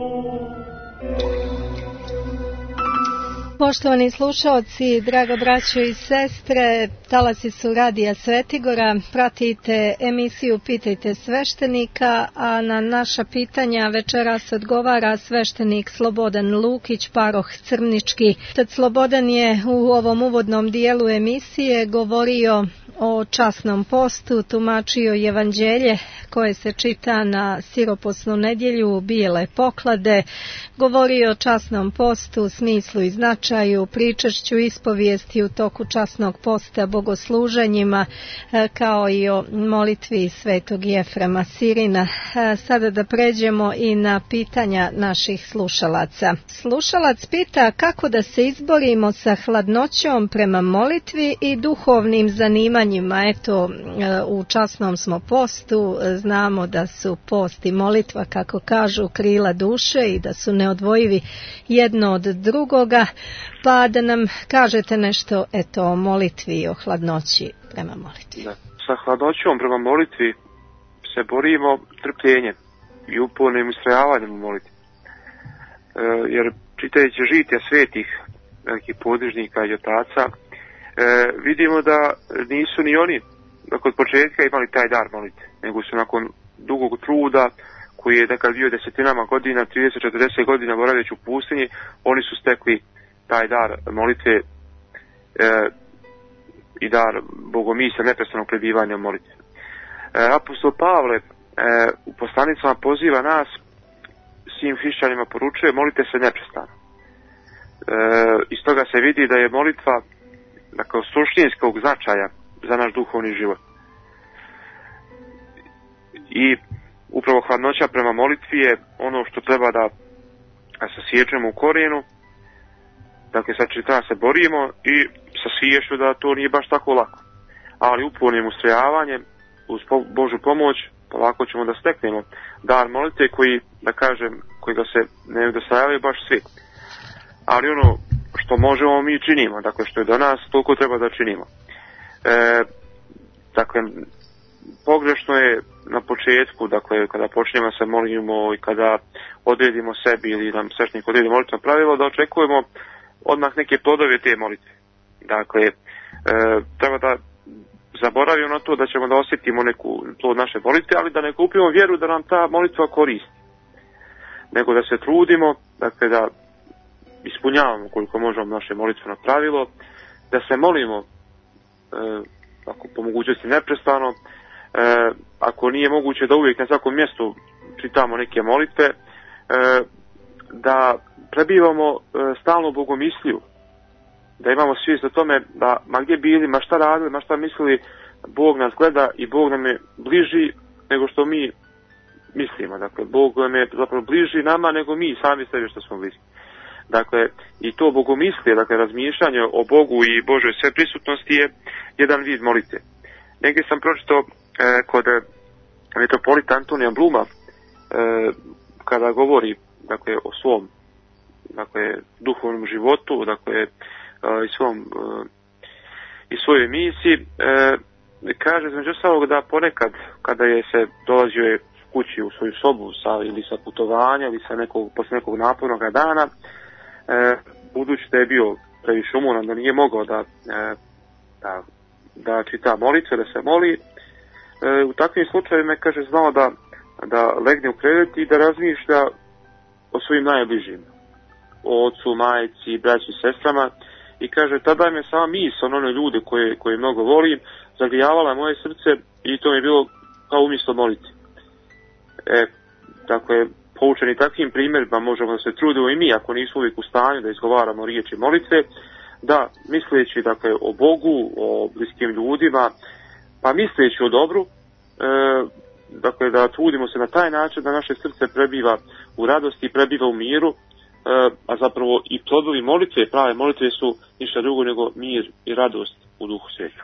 Poštovani slušaoci, draga braćo i sestre, talasi su Radija Svetigora, pratite emisiju Pitajte sveštenika, a na naša pitanja večeras odgovara sveštenik Slobodan Lukić, paroh Crnički. Tad Slobodan je u ovom uvodnom dijelu emisije govorio o časnom postu, tumačio evanđelje koje se čita na siroposnu nedjelju, bijele poklade, govorio o časnom postu, smislu i značaju, pričašću ispovijesti u toku časnog posta, bogosluženjima, kao i o molitvi svetog Jefrema Sirina. Sada da pređemo i na pitanja naših slušalaca. Slušalac pita kako da se izborimo sa hladnoćom prema molitvi i duhovnim zanimanjima. Eto, u časnom smo postu, znamo da su post i molitva, kako kažu, krila duše i da su neodvojivi jedno od drugoga, pa da nam kažete nešto o molitvi i o hladnoći prema molitvi. Da. Sa hladnoćom prema molitvi se borimo trpljenjem i upornim ustrajavanjem u molitvi. Jer čitajući žitija svetih velikih podvižnika i otaca, vidimo da nisu ni oni od početka imali taj dar molitve, nego su nakon dugog truda, koji je nekad bio desetinama godina, 30-40 godina boraveći u pustinji, oni su stekli taj dar molitve i dar bogomisla, neprestanog prebivanja u molitvi. Apostol Pavle u poslanicama poziva nas, svim hrišćanima poručuje, molite se neprestano. Iz toga se vidi da je molitva od suštinskog značaja za naš duhovni život. I upravo hladnoća prema molitvi je ono što treba da sasiječemo u korijenu. Dakle, sad treba se borimo i sa sviješću da to nije baš tako lako. Ali upornim ustrajavanjem, uz Božju pomoć, polako ćemo da steknemo dar molitve koji ga se ne nedostajavaju baš svi. Ali ono što možemo mi činimo, dakle što je do nas, toliko treba da činimo. Dakle, pogrešno je na početku, dakle kada počnemo se molimo i kada odredimo sebi ili nam sveštenik odredi molitveno pravilo, da očekujemo odmah neke plodove te molitve. Dakle, treba da zaboravimo na to da ćemo da osjetimo neku plod naše molitve, ali da ne kupimo vjeru da nam ta molitva koristi. Nego da se trudimo, dakle da ispunjavamo koliko možemo naše molitveno pravilo, da se molimo ako po mogućnosti neprestano, ako nije moguće da uvijek na svakom mjestu čitamo neke molitve, da prebivamo stalno bogomisliju, da imamo svijest o tome da ma gdje bili, ma šta radili, ma šta mislili, Bog nas gleda i Bog nam je bliži nego što mi mislimo. Dakle, Bog nam je zapravo bliži nama nego mi sami sebi što smo bliski. Dakle, i to bogomislije, dakle, razmišljanje o Bogu i Božoj sveprisutnosti je jedan vid molitve. Negdje sam pročitao kod metropolita Antonija Bluma, kada govori, dakle, o svom, dakle, duhovnom životu, dakle, i svojoj misiji, kaže između ostalog da ponekad kada je se dolazio je kući u svoju sobu ili sa putovanja ili posle nekog napornog dana, budući da je bio previše umoran, da nije mogao da čita molitve, da se moli, u takvim slučajevima kaže znao da legne u krevet i da razmišlja o svojim najbližim, o ocu, majci, braći i sestrama, i kaže tada me sama misao na one ljude koje mnogo volim zagrijavala moje srce i to mi je bilo kao umjesto moliti. Dakle, poučeni takvim primjerima možemo da se trudimo i mi, ako nismo uvijek u stanju da izgovaramo riječi molitve, da misleći, dakle, o Bogu, o bliskim ljudima, pa misleći o dobru, dakle, da trudimo se na taj način da naše srce prebiva u radosti i prebiva u miru, a zapravo i plodovi molitve, prave molitve su ništa drugo nego mir i radost u Duhu Svetom.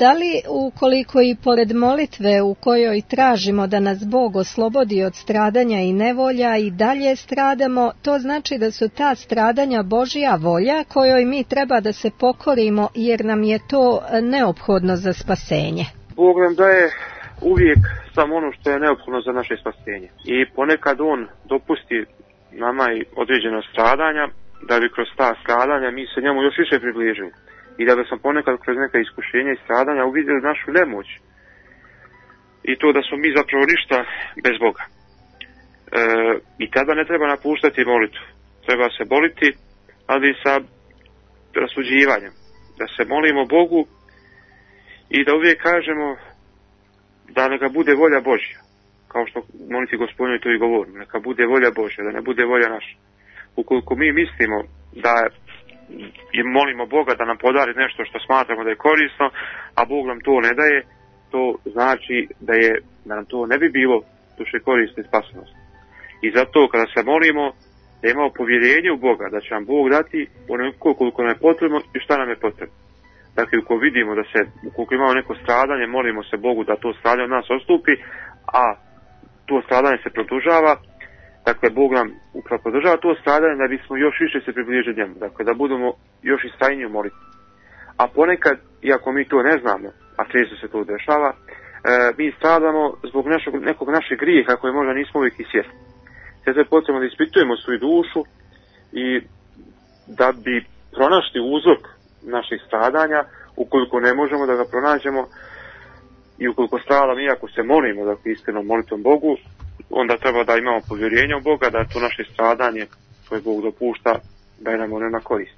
da li ukoliko i pored molitve u kojoj tražimo da nas Bog oslobodi od stradanja i nevolja i dalje stradamo, to znači da su ta stradanja Božja volja kojoj mi treba da se pokorimo jer nam je to neophodno za spasenje? Bog nam daje uvijek samo ono što je neophodno za naše spasenje. I ponekad On dopusti nama i određena stradanja, da bi kroz ta stradanja mi se njemu još više približili. I da bi smo ponekad kroz neka iskušenja i stradanja uvidjeli našu nemoć. I to da smo mi zapravo ništa bez Boga. I tada ne treba napuštati molitvu. Treba se moliti, ali sa rasuđivanjem. Da se molimo Bogu i da uvijek kažemo da neka bude volja Božja. Kao što moliti Gospodinu to i govorim. Neka bude volja Božja, da ne bude volja naša. Ukoliko mi mislimo da i molimo Boga da nam podari nešto što smatramo da je korisno, a Bog nam to ne daje, to znači da nam to ne bi bilo duše korisno i spasenost. I zato kada se molimo, da imamo povjerenje u Boga, da će nam Bog dati onoliko koliko nam je potrebno i šta nam je potrebno. Dakle, ukoliko vidimo ukoliko imamo neko stradanje, molimo se Bogu da to stradanje od nas odstupi, a to stradanje se produžava. Dakle, Bog nam upravo podržava to stradanje da bismo još više se približili njemu. Dakle, da budemo još istrajniji u molitvi. A ponekad, iako mi to ne znamo, a često se to dešava, mi stradamo zbog nekog našeg grijeha koje možda nismo uvijek i svjesni. Zato je potrebno da ispitujemo svoju dušu i da bi pronašli uzrok naših stradanja, ukoliko ne možemo da ga pronađemo i ukoliko stradamo, iako se molimo, dakle, iskrenom molitvom Bogu, onda treba da imamo povjerenje u Boga, da je to naše stradanje koje Bog dopušta, da je nam ono na korist.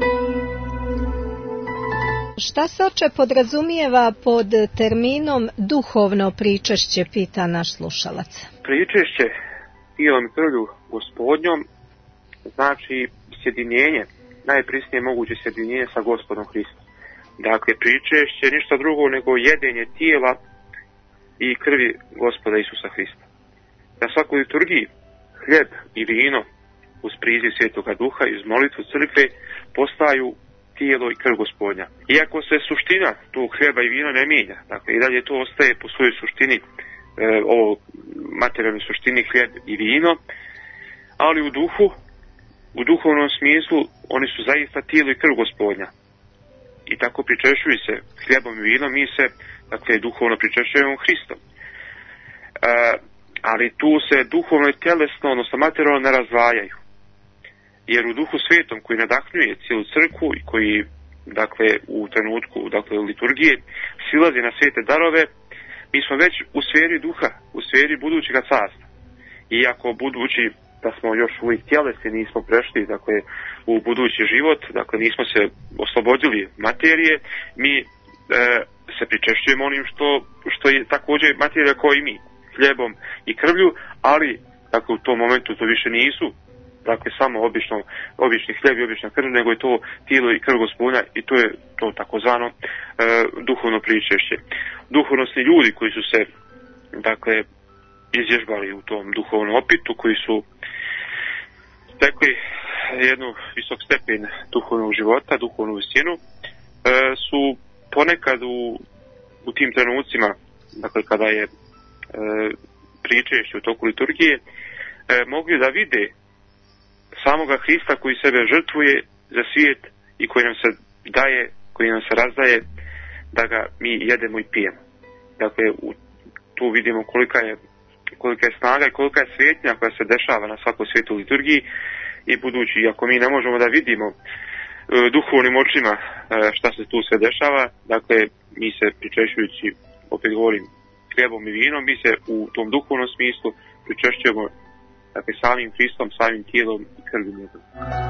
Šta se oče podrazumijeva pod terminom duhovno pričešće, pita naš slušalac? Pričešće tijelom i krvlju Gospodnjom znači sjedinjenje, najprisnije moguće sjedinjenje sa Gospodom Hristom. Dakle, pričešće ništa drugo nego jedenje tijela i krvi Gospoda Isusa Hrista. Na svakoj liturgiji hljeb i vino uz priziv Svetoga Duha i uz molitvu crkve postaju tijelo i krv Gospodnja. Iako se suština tog hljeba i vina ne mijenja, dakle i dalje to ostaje po svojoj suštini, ovo materijalnoj suštini hljeb i vino, ali u duhovnom smislu oni su zaista tijelo i krv Gospodnja. I tako pričešćuju se hljebom i vinom, mi se, dakle, duhovno pričešćujemo Hristom. Ali tu se duhovno i tjelesno, odnosno materijalno ne razdvajaju. Jer u Duhu Svetom koji nadahnjuje cijelu crkvu i koji, dakle, u trenutku, dakle, liturgije silazi na svete darove, mi smo već u sferi duha, u sferi budućega carstva. Iako budući da smo još uvijek tjelesni, nismo prešli, dakle, u budući život, dakle, nismo se oslobodili materije, mi se pričešćujemo onim što je također materija kao i mi, hljebom i krvlju, ali, dakle, u tom momentu to više nisu, dakle, samo obični hljeb i obična krv, nego je to tijelo i krv Gospodnja i to je to takozvano duhovno pričešće. Duhovnosni ljudi koji su se, dakle, izvježbali u tom duhovnom opitu, koji su stekli jednu visok stepen duhovnog života, duhovnu visinu, su ponekad u tim trenucima, dakle, kada je pričešće u toku liturgije, mogli da vide samoga Hrista koji sebe žrtvuje za svijet i koji nam se daje, koji nam se razdaje da ga mi jedemo i pijemo. Dakle, tu vidimo kolika je snaga i kolika je svijetnja koja se dešava na svakoj svijetu liturgiji i budući, ako mi ne možemo da vidimo duhovnim očima šta se tu sve dešava, dakle, mi se pričešćujući, opet govorim, hljebom i vinom, mi se u tom duhovnom smislu pričešćujemo, dakle, samim Hristom, samim tijelom i krvim njegovim.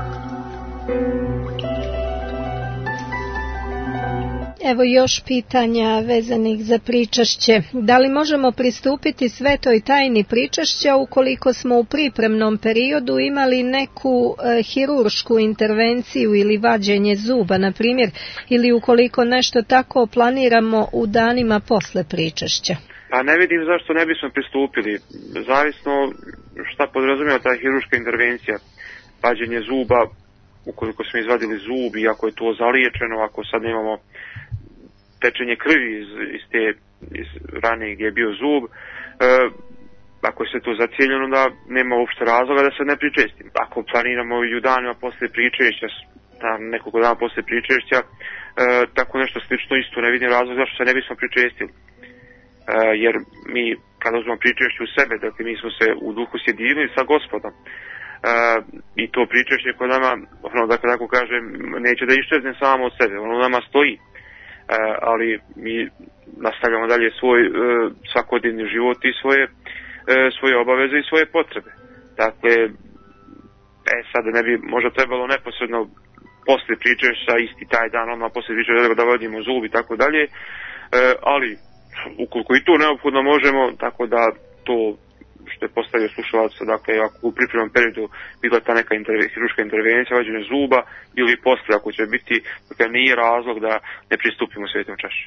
Evo još pitanja vezanih za pričešće. Da li možemo pristupiti svetoj tajni pričešća ukoliko smo u pripremnom periodu imali neku hiruršku intervenciju ili vađenje zuba, na primjer, ili ukoliko nešto tako planiramo u danima posle pričešća? Pa ne vidim zašto ne bismo pristupili. Zavisno šta podrazumijeva ta hirurška intervencija. Vađenje zuba, ukoliko smo izvadili zub i ako je to zaliječeno, ako sad nemamo tečenje krvi iz te rane gdje je bio zub, ako je sve to zacijeljeno, da nema uopšte razloga da se ne pričestim. Ako planiramo i u danima poslije pričešća, nekoliko dana poslije pričešća, tako nešto slično, isto ne vidim razloga zašto se ne bismo pričestili. Jer mi, kada uzmemo pričešće u sebe, dakle mi smo se u duhu sjedinili sa Gospodom. I to pričešće kod nama, dakle tako kažem, neće da iščezne samo od sebe, ono nama stoji. Ali mi nastavljamo dalje svoj svakodnevni život i svoje obaveze i svoje potrebe. Dakle, sad ne bi možda trebalo neposredno poslije pričešća, isti taj dan, odmah poslije pričešća da vodimo zub i tako dalje, ali ukoliko i to neophodno možemo, tako da to što je postavio slušalac, dakle ako u pripremnom periodu bila ta neka hiruška intervencija, vađenje zuba, ili poslije ako će biti, dakle nije razlog da ne pristupimo svetom čaši.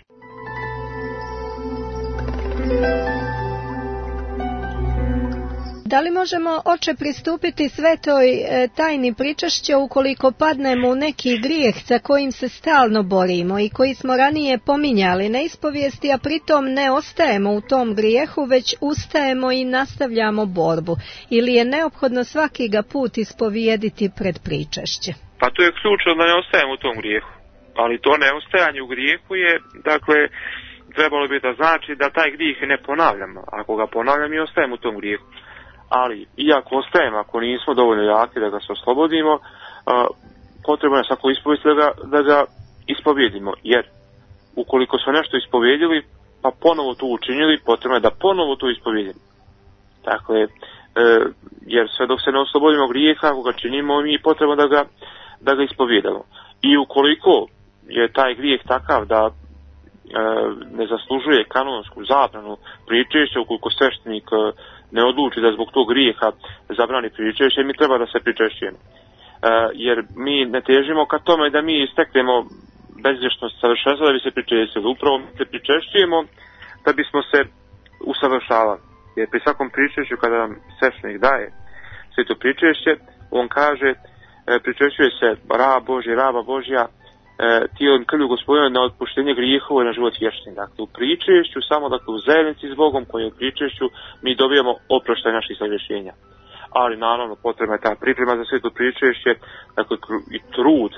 Da li možemo, oče, pristupiti svetoj tajni pričešća ukoliko padnemo u neki grijeh sa kojim se stalno borimo i koji smo ranije pominjali na ispovijesti, a pritom ne ostajemo u tom grijehu, već ustajemo i nastavljamo borbu? Ili je neophodno svaki ga put ispovijediti pred pričešće? Pa to je ključno da ne ostajemo u tom grijehu. Ali to neostajanje u grijehu je, dakle, trebalo bi da znači da taj grijeh ne ponavljamo. Ako ga ponavljamo, mi ostajemo u tom grijehu. Ali, iako ostajemo, ako nismo dovoljno jaki da ga se oslobodimo, potrebno je svako ispovijesti da ga ispovijedimo. Jer, ukoliko smo nešto ispovijedili, pa ponovo to učinili, potrebno je da ponovo to ispovijedimo. Dakle, jer sve dok se ne oslobodimo grijeha, ako ga činimo, mi je potrebno da ga ispovijedamo. I ukoliko je taj grijeh takav da ne zaslužuje kanonsku zabranu pričešća, ukoliko sveštenik ne odluči da zbog tog grijeha zabrani pričešće, mi treba da se pričešćujemo. Jer mi ne težimo ka tome da mi isteknemo bezgrešnost savršenstva da bi se pričešćili. Upravo mi se pričešćujemo da bismo se usavršavali. Jer pri svakom pričešću kada nam sveštenik daje sveto pričešće, on kaže pričešćuje se rab Božji, raba Božja, tijelom krvlju Gospodina na otpuštenje grijehova i na život vječni. Dakle, u pričešću, samo dakle u zajednici s Bogom koji je u pričešću, mi dobijamo oproštaj naših sagriješenja. Ali naravno potrebna je ta priprema za sveto pričešće, dakle i trud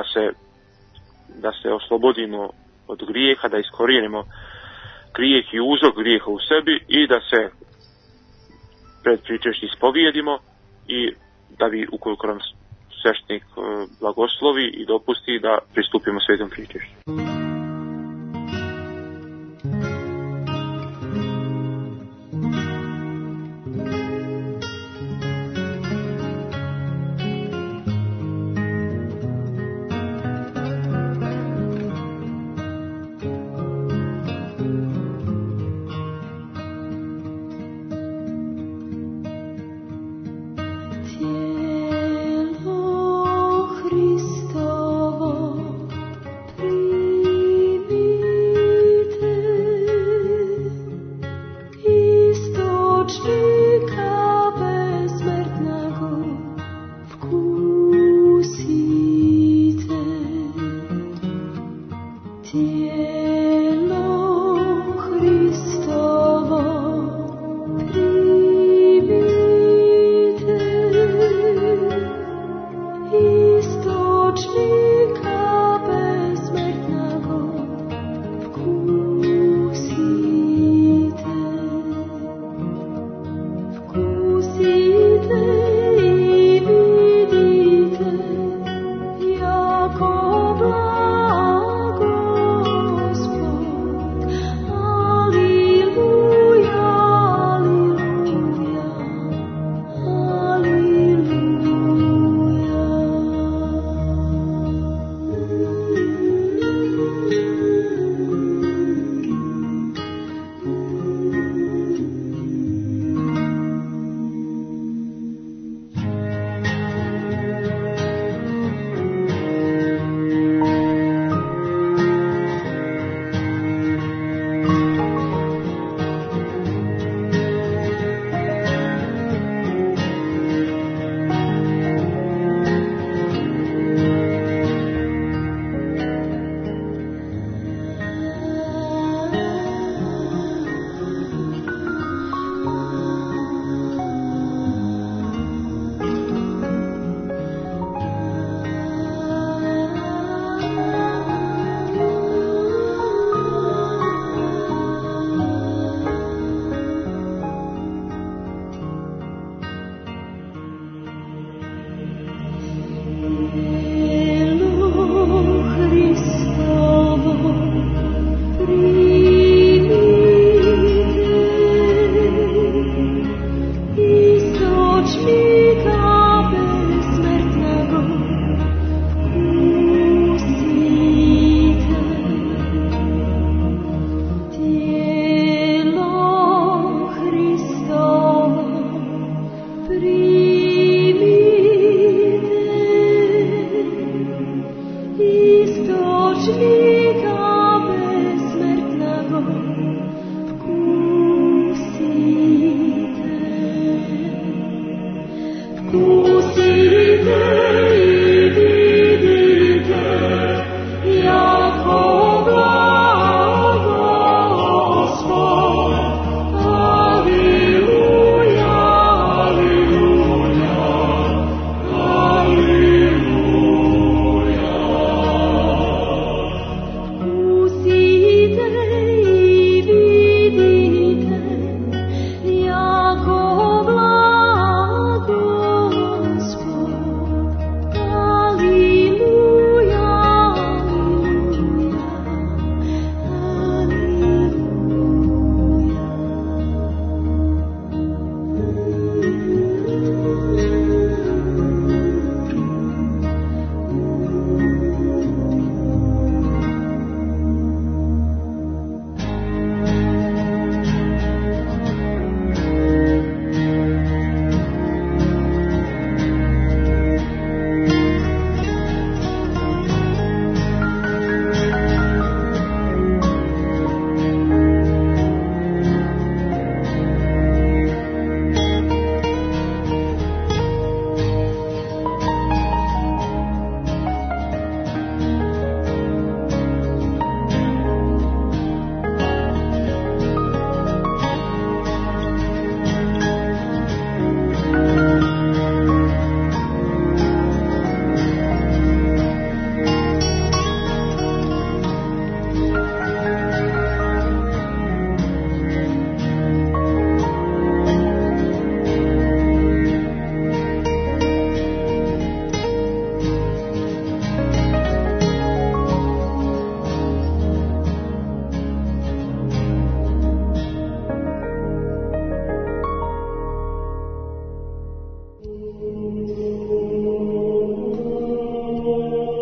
da se oslobodimo od grijeha, da iskorijenimo grijeh i uzrok grijeha u sebi i da se pred pričešće ispovijedimo i da bi, ukoliko nam sveštenik blagoslovi i dopusti, da pristupimo svetom pričešću.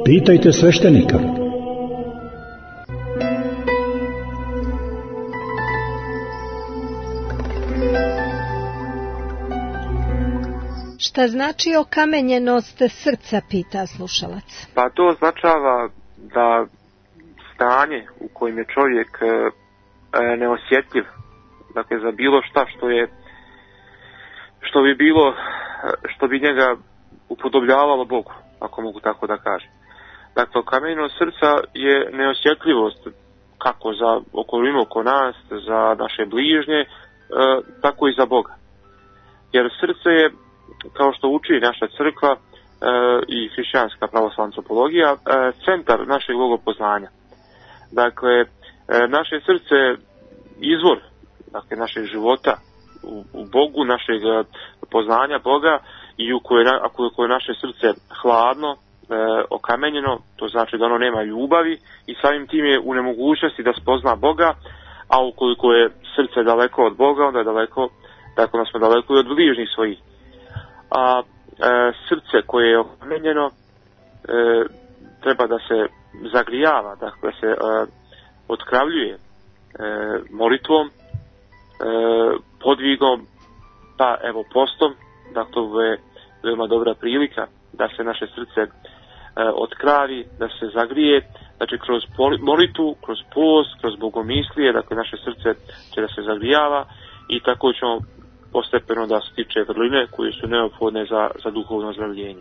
Pitajte sveštenika. Šta znači okamenjenost srca, pita slušalac? Pa to označava da stanje u kojem je čovjek neosjetljiv, dakle za bilo šta što bi njega upodobljavalo Bogu, ako mogu tako da kažem. Dakle, okamenjenost srca je neosjetljivost kako za okolinu oko nas, za naše bližnje, tako i za Boga. Jer srce je, kao što uči naša crkva i hrišćanska pravoslavna antropologija, centar našeg bogopoznanja. Dakle, naše srce je izvor, dakle, našeg života u Bogu, našeg poznanja Boga, i ako je naše srce hladno, okamenjeno, to znači da ono nema ljubavi i samim tim je u nemogućnosti da spozna Boga, a ukoliko je srce daleko od Boga, onda je daleko, dakle, smo daleko i od bližnjih svojih. A srce koje je okamenjeno treba da se zagrijava, dakle da se otkravljuje molitvom, podvigom, pa evo postom. Dakle, ovo je veoma dobra prilika da se naše srce otkravi, da se zagrije, znači kroz molitvu, kroz post, kroz bogomislije, dakle naše srce će da se zagrijava i tako ćemo postepeno da stiče vrline koje su neophodne za duhovno ozdravljenje.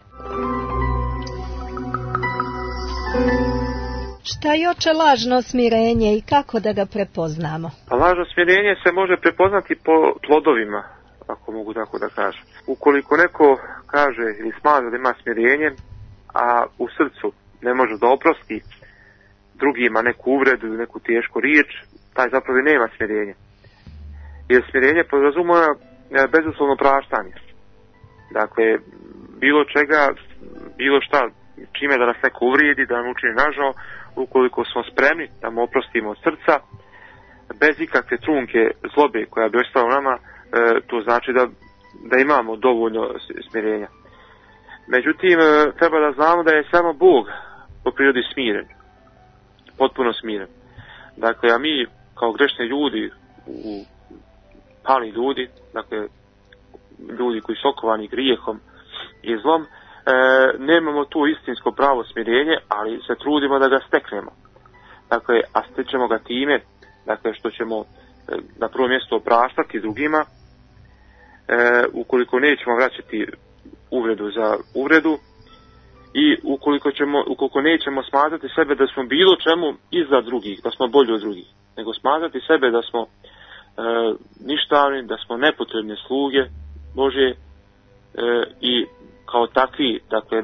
Šta je oče lažno smirenje i kako da ga prepoznamo? Pa lažno smirenje se može prepoznati po plodovima, ako mogu tako da kažem. Ukoliko neko kaže ili smatra da ima smirenje, a u srcu ne može da oprosti drugima neku uvredu ili neku tešku riječ, taj zapravo nema smirenje. Jer smirenje podrazumijeva bezuslovno praštanje. Dakle, bilo čega, bilo šta, čime da nas neko uvrijedi, da nam učini nažao, ukoliko smo spremni da mu oprostimo od srca, bez ikakve trunke zlobe koja bi ostala u nama, to znači da imamo dovoljno smirenja. Međutim, treba da znamo da je samo Bog po prirodi smiren, potpuno smiren. Dakle, a mi kao grešni ljudi, pali ljudi, dakle ljudi koji su okovani grijehom i zlom, nemamo tu istinsko pravo smirenje, ali se trudimo da ga steknemo. Dakle, a stećemo ga time, dakle, što ćemo na prvo mjesto opraštati drugima, ukoliko nećemo vraćati uvredu za uvredu i ukoliko nećemo smatrati sebe da smo bilo čemu iznad drugih, da smo bolji od drugih, nego smatrati sebe da smo ništavni, da smo nepotrebne sluge Božje i kao takvi, dakle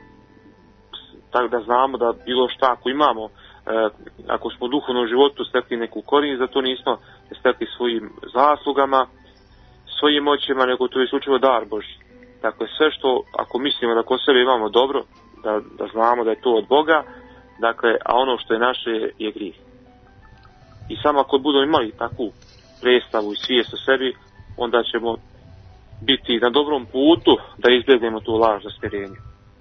da znamo da bilo šta ako imamo, ako smo u duhovnom životu stekli neku korist, da to nismo stekli svojim zaslugama, svojim moćima, nego to je isključivo dar Božji. Dakle, sve što, ako mislimo da kod sebe imamo dobro, da znamo da je to od Boga, dakle, a ono što je naše je grijeh. I samo ako budemo imali takvu predstavu i svijest o sebi, onda ćemo biti na dobrom putu da izbjegnemo tu laž za smirenje.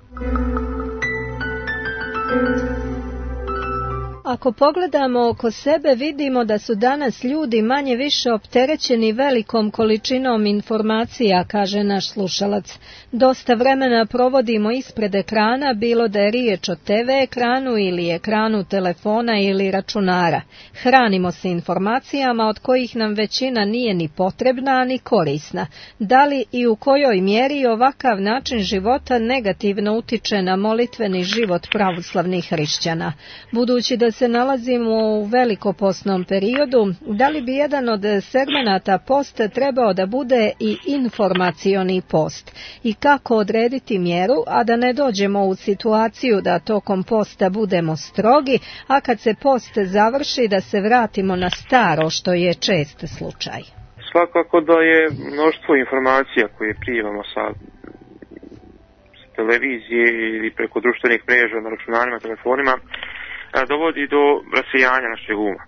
Ako pogledamo oko sebe, vidimo da su danas ljudi manje više opterećeni velikom količinom informacija, kaže naš slušalac. Dosta vremena provodimo ispred ekrana, bilo da je riječ o TV ekranu ili ekranu telefona ili računara. Hranimo se informacijama od kojih nam većina nije ni potrebna, ni korisna. Da li i u kojoj mjeri ovakav način života negativno utiče na molitveni život pravoslavnih hrišćana? Budući da se nalazimo u velikopostnom periodu, da li bi jedan od segmenata posta trebao da bude i informacioni post? I kako odrediti mjeru, a da ne dođemo u situaciju da tokom posta budemo strogi, a kad se post završi da se vratimo na staro, što je čest slučaj? Svakako da je mnoštvo informacija koje primamo sa televizije ili preko društvenih mreža na računarima, telefonima, dovodi do rasijanja našeg uma.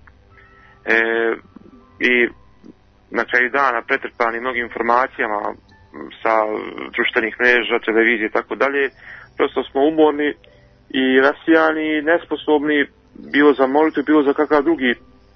I na kraju dana pretrpani mnogim informacijama sa društvenih mreža, televizije i tako dalje, prosto smo umorni i rasijani, nesposobni bilo za molitvu, bilo za kakav drugi,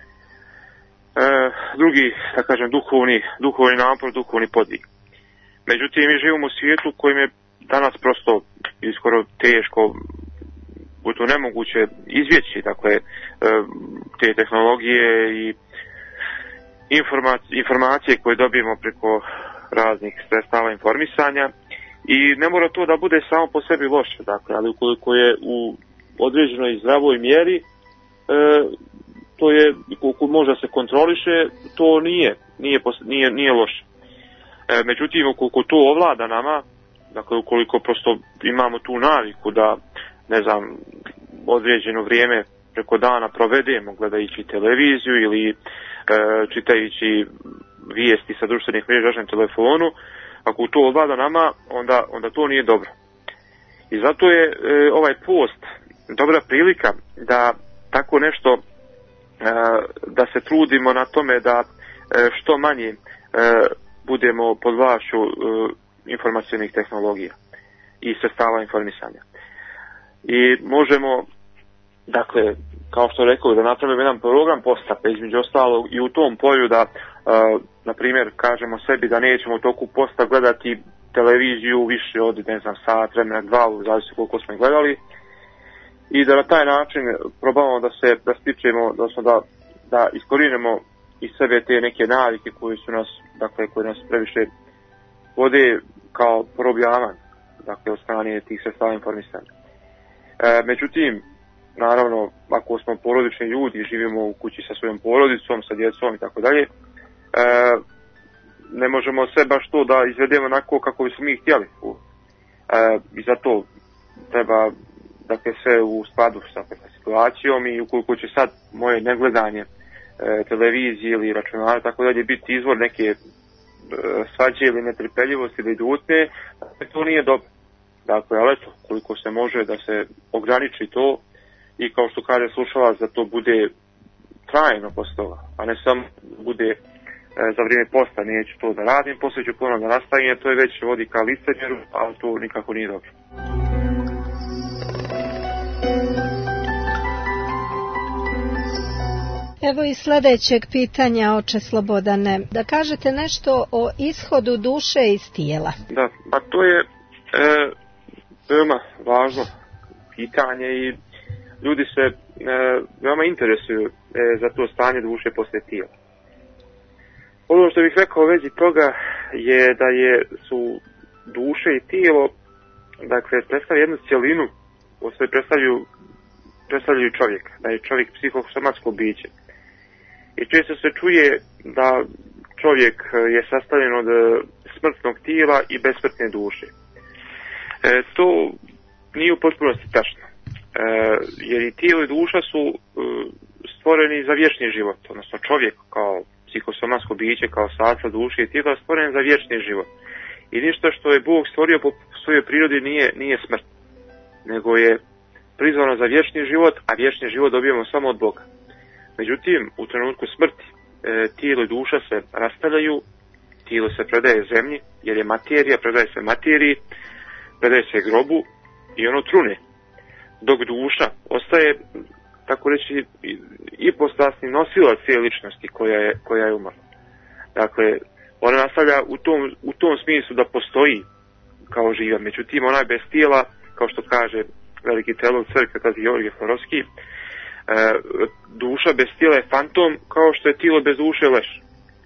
da kažem, duhovni napor, duhovni podvig. Međutim, mi živimo u svijetu kojim je danas prosto iskoro teško, gotovo nemoguće izvjeći, dakle, te tehnologije i informacije koje dobijemo preko raznih sredstava informisanja, i ne mora to da bude samo po sebi loše, dakle, ali ukoliko je u određenoj zdravoj mjeri, to je, ukoliko može da se kontroliše, to nije loše. Međutim, ukoliko to ovlada nama, dakle, ukoliko prosto imamo tu naviku da, ne znam, određeno vrijeme preko dana provedemo gledajući televiziju ili čitajući vijesti sa društvenih mreža na telefonu, ako to ovlada nama, onda to nije dobro. I zato je ovaj post dobra prilika da tako nešto, da se trudimo na tome da što manje budemo pod vlašću informacionih tehnologija i sredstava informisanja. I možemo, dakle, kao što rekao, da napravimo jedan program posta, pa između ostalog i u tom polju da, na primjer, kažemo sebi da nećemo u toku posta gledati televiziju više od, ne znam, sat, vremena, 2, zavisi koliko smo gledali, i da na taj način probamo da stičemo, odnosno da iskorinemo iz sebe te neke navike koje nas previše vode kao porobljavan, dakle, od strane tih sredstava informisanja. Međutim, naravno, ako smo porodični ljudi, živimo u kući sa svojom porodicom, sa djecom i tako dalje, ne možemo sve baš to da izvedemo onako kako bismo mi htjeli. I zato treba, dakle, sve u skladu sa situacijom, i ukoliko će sad moje negledanje televizije ili računara tako dalje biti izvor neke svađe ili netrpeljivosti ili ljutnje, to nije dobro. Dakle, ali eto, koliko se može da se ograniči to, i kao što kaže slušalac, da to bude trajno posle toga, a ne samo bude za vrijeme posta, neću to da radim, poslije ću ponovno da nastavim, to je već vodi ka licemjeru, ali to nikako nije dobro. Evo i sljedećeg pitanja, oče Slobodane. Da kažete nešto o ishodu duše iz tijela. Da, pa to je veoma važno pitanje i ljudi se veoma interesuju za to stanje duše poslije tijela. Ono što bih rekao u vezi toga je da su duše i tijelo, dakle, predstavljaju jednu cjelinu, ostaje predstavljaju čovjeka, da je čovjek psihosomatsko biće. I često se čuje da čovjek je sastavljen od smrtnog tijela i besmrtne duše. To nije u potpunosti tačno, jer i tijelo i duša su stvoreni za vječni život, odnosno čovjek kao psihosomatsko biće, kao sastav duše i tijela stvoren za vječni život. I ništa što je Bog stvorio po svojoj prirodi nije smrt, nego je prizvano za vječni život, a vječni život dobijemo samo od Boga. Međutim, u trenutku smrti tijelo i duša se rastavljaju, tijelo se predaje zemlji, jer je materija, predaje se materiji, predaje se grobu i ono trune. Dok duša ostaje, tako reći, ipostasni nosilac cijele ličnosti koja je umrla. Dakle, ona nastavlja u tom smislu da postoji kao živa. Međutim, ona je bez tijela, kao što kaže veliki teolog crkve, kazi Georgije Florovski, duša bez tijela je fantom, kao što je tijelo bez duše leš.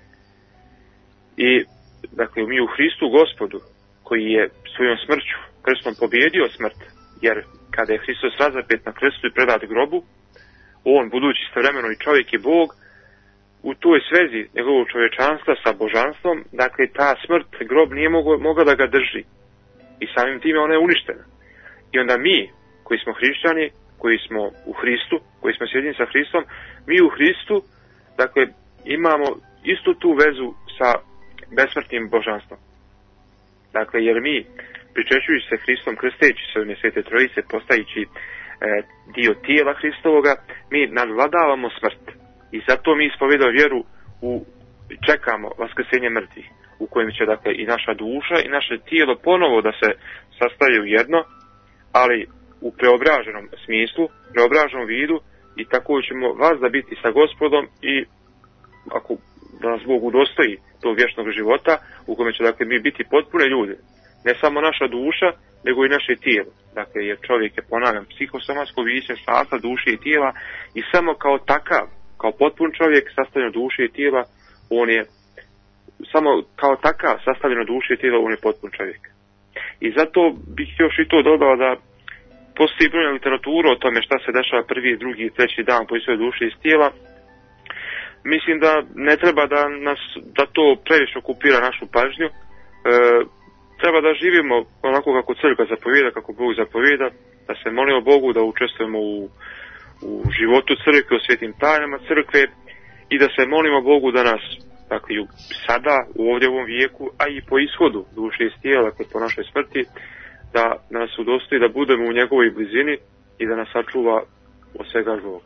I, dakle, mi u Hristu Gospodu, koji je svojom smrću, krstom pobjedio smrt, jer kada je Hristos razapet na krstu i predat grobu, on, budući istovremeno i čovjek i Bog, u toj svezi njegovog čovječanstva sa božanstvom, dakle, ta smrt, grob nije mogla da ga drži. I samim time ona je uništena. I onda mi, koji smo hrišćani, koji smo u Hristu, koji smo sjedini sa Hristom, mi u Hristu, dakle, imamo istu tu vezu sa besmrtnim božanstvom. Dakle, jer mi, pričešćujući se Hristom, krsteći se u ime Svete Trojice, postajući dio tijela Hristovoga, mi nadvladavamo smrt. I zato mi ispovedamo vjeru čekamo vaskrsenje mrtvih, u kojem će, dakle, i naša duša i naše tijelo ponovo da se sastaju jedno, ali u preobraženom smislu, preobraženom vidu, i tako ćemo vas da biti sa Gospodom, i ako da nas Bog udostoji tog vječnog života u kome će dakle mi biti potpune ljude, ne samo naša duša nego i naše tijelo. Dakle, jer čovjek je, ponavljam, psihosomatsko biće, sastav duše i tijela, i samo kao takav, kao potpun čovjek sastavljen od duše i tijela, on je samo kao takav sastavljen od duše i tijela, on je potpun čovjek. I zato bih još i to dodao da postoji brojna literatura o tome šta se dešava prvi, drugi, treći dan po istoj duše iz tijela. Mislim da ne treba da to previše okupira našu pažnju. Treba da živimo onako kako crkva zapovijeda, kako Bog zapovijeda, da se molimo Bogu, da učestvujemo u životu crkve, u svetim tajnama crkve, i da se molimo Bogu da nas, dakle, sada, ovdje u ovom vijeku, a i po ishodu duše iz tijela, dakle, po našoj smrti, da nas udostoji da budemo u njegovoj blizini i da nas sačuva od svega zloga.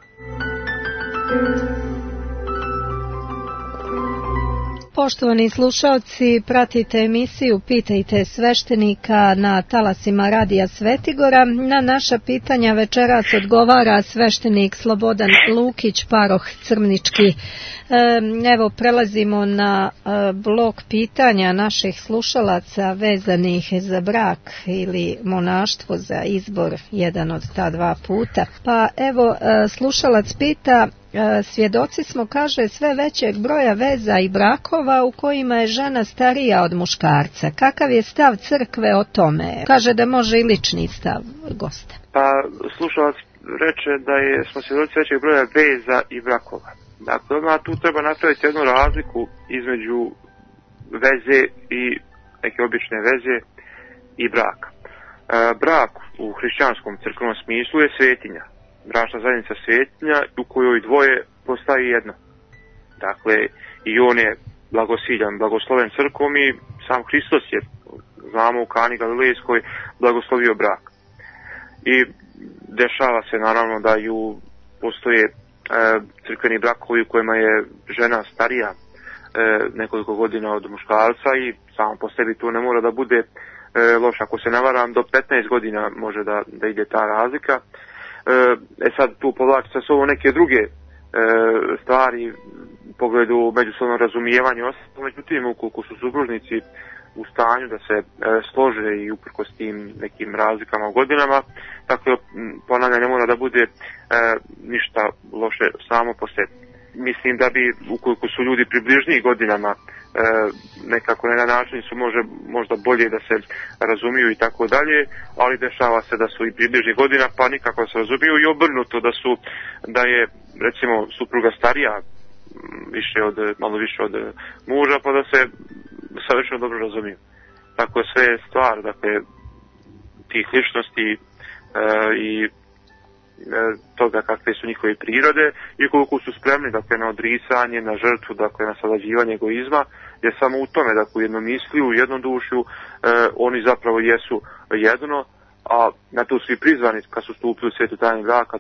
Poštovani slušaoci, pratite emisiju Pitajte sveštenika na talasima Radija Svetigora. Na naša pitanja večeras odgovara sveštenik Slobodan Lukić, paroh Crmnički. Evo, prelazimo na blok pitanja naših slušalaca vezanih za brak ili monaštvo, za izbor jedan od ta dva puta. Pa evo, slušalac pita: svjedoci smo, kaže, sve većeg broja veza i brakova u kojima je žena starija od muškarca. Kakav je stav crkve o tome? Kaže da može i lični stav gosta. Pa slušalac reče da smo svjedoci većeg broja veza i brakova. Dakle, odmah tu treba napraviti jednu razliku između veze i neke obične veze i braka. Brak u hrišćanskom crkvenom smislu je svetinja. Bračna zajednica svetinja u kojoj dvoje postaje jedno. Dakle, i on je blagosiljan, blagosloven crkvom, i sam Hristos je, znamo, u Kani Galilejskoj blagoslovio brak. I dešava se naravno da postoje crkveni brakovi u kojima je žena starija nekoliko godina od muškarca, i samo po sebi tu ne mora da bude loš. Ako se ne varam, do 15 godina može da ide ta razlika. Sad tu povlači sa sobom neke druge stvari u pogledu međusobnog razumijevanja ostalo. Međutim, ukoliko su supružnici u stanju da se slože i uprkos tim nekim razlikama u godinama, dakle, ponavljam, ne mora da bude ništa loše samo po sebi. Mislim da bi, ukoliko su ljudi približniji godinama, nekako na način su možda bolje da se razumiju i tako dalje, ali dešava se da su i približniji godina pa nikako se razumiju, i obrnuto da je recimo supruga starija malo više od muža, pa da se savršeno dobro razumiju. Tako je sve stvar, dakle, tih ličnosti i toga kakve su njihove prirode, i koliko su spremni, dakle, na odricanje, na žrtvu, dakle, na savlađivanje egoizma, jer samo u tome, dakle, u jednom misliju, u jednom dušu, oni zapravo jesu jedno, a na to su i prizvani kad su stupili u svetu tajne braka.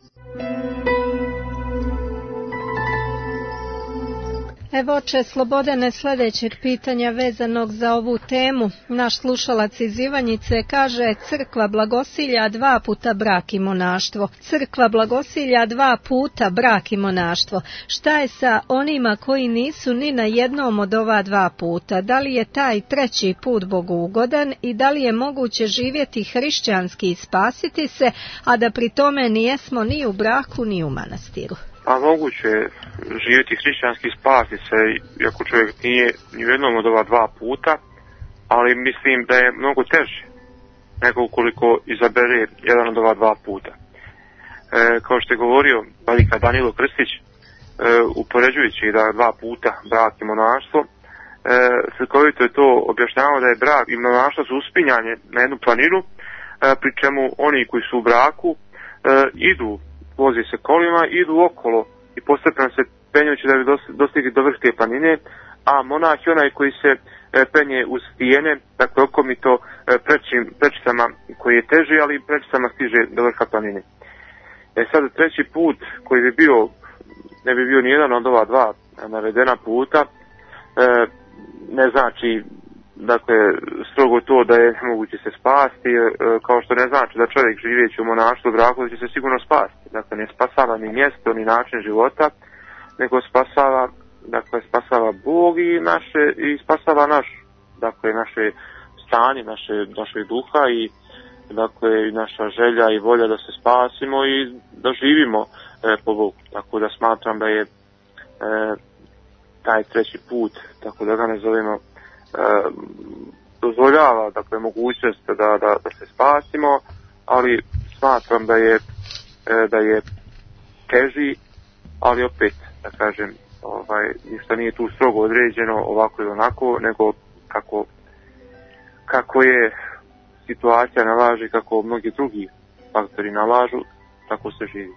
Evo, oče Slobodane, sljedećeg pitanja vezanog za ovu temu. Naš slušalac iz Ivanjice kaže: crkva blagosilja 2 puta brak i monaštvo. Crkva blagosilja 2 puta brak i monaštvo. Šta je sa onima koji nisu ni na jednom od ova 2 puta? Da li je taj treći put Bogu ugodan i da li je moguće živjeti hrišćanski i spasiti se, a da pri tome nijesmo ni u braku ni u manastiru? Pa moguće živjeti hrišćanski i spasiti se, iako čovjek nije ni u jednom od ova 2 puta, ali mislim da je mnogo teže nego ukoliko izabere jedan od ova 2 puta. Kao što je govorio vladika Danilo Krstić, upoređujući da 2 puta brak i monaštvo, slikovito je to objašnjavao da je brak i monaštvo su uspinjanje na jednu planinu, pri čemu oni koji su u braku vozi se kolima, idu okolo i postepeno se penjući da bi dostigli do vrha te planine, a monah je onaj koji se penje uz stijene, dakle okomito prečicama koji je teži, ali prečicama stiže do vrha planine. Sad treći put koji bi bio, ne bi bio nijedan od ova 2 navedena puta, ne znači dakle, strogo to da je moguće se spasti, kao što ne znači da čovjek živeći u monaštvu u braku da će se sigurno spasti. Dakle, ne spasava ni mjesto, ni način života, nego spasava Bog i spasava naše stanje, naše duha i dakle naša želja i volja da se spasimo i da živimo po Bogu. Tako da smatram da je taj treći put, tako da ga ne zovemo, dozvoljava dakle mogućnost da se spasimo, ali smatram da je teži, ali opet da kažem ništa nije tu strogo određeno ovako ili onako, nego kako je situacija nalaže, kako mnogi drugi faktori nalažu, tako se živi.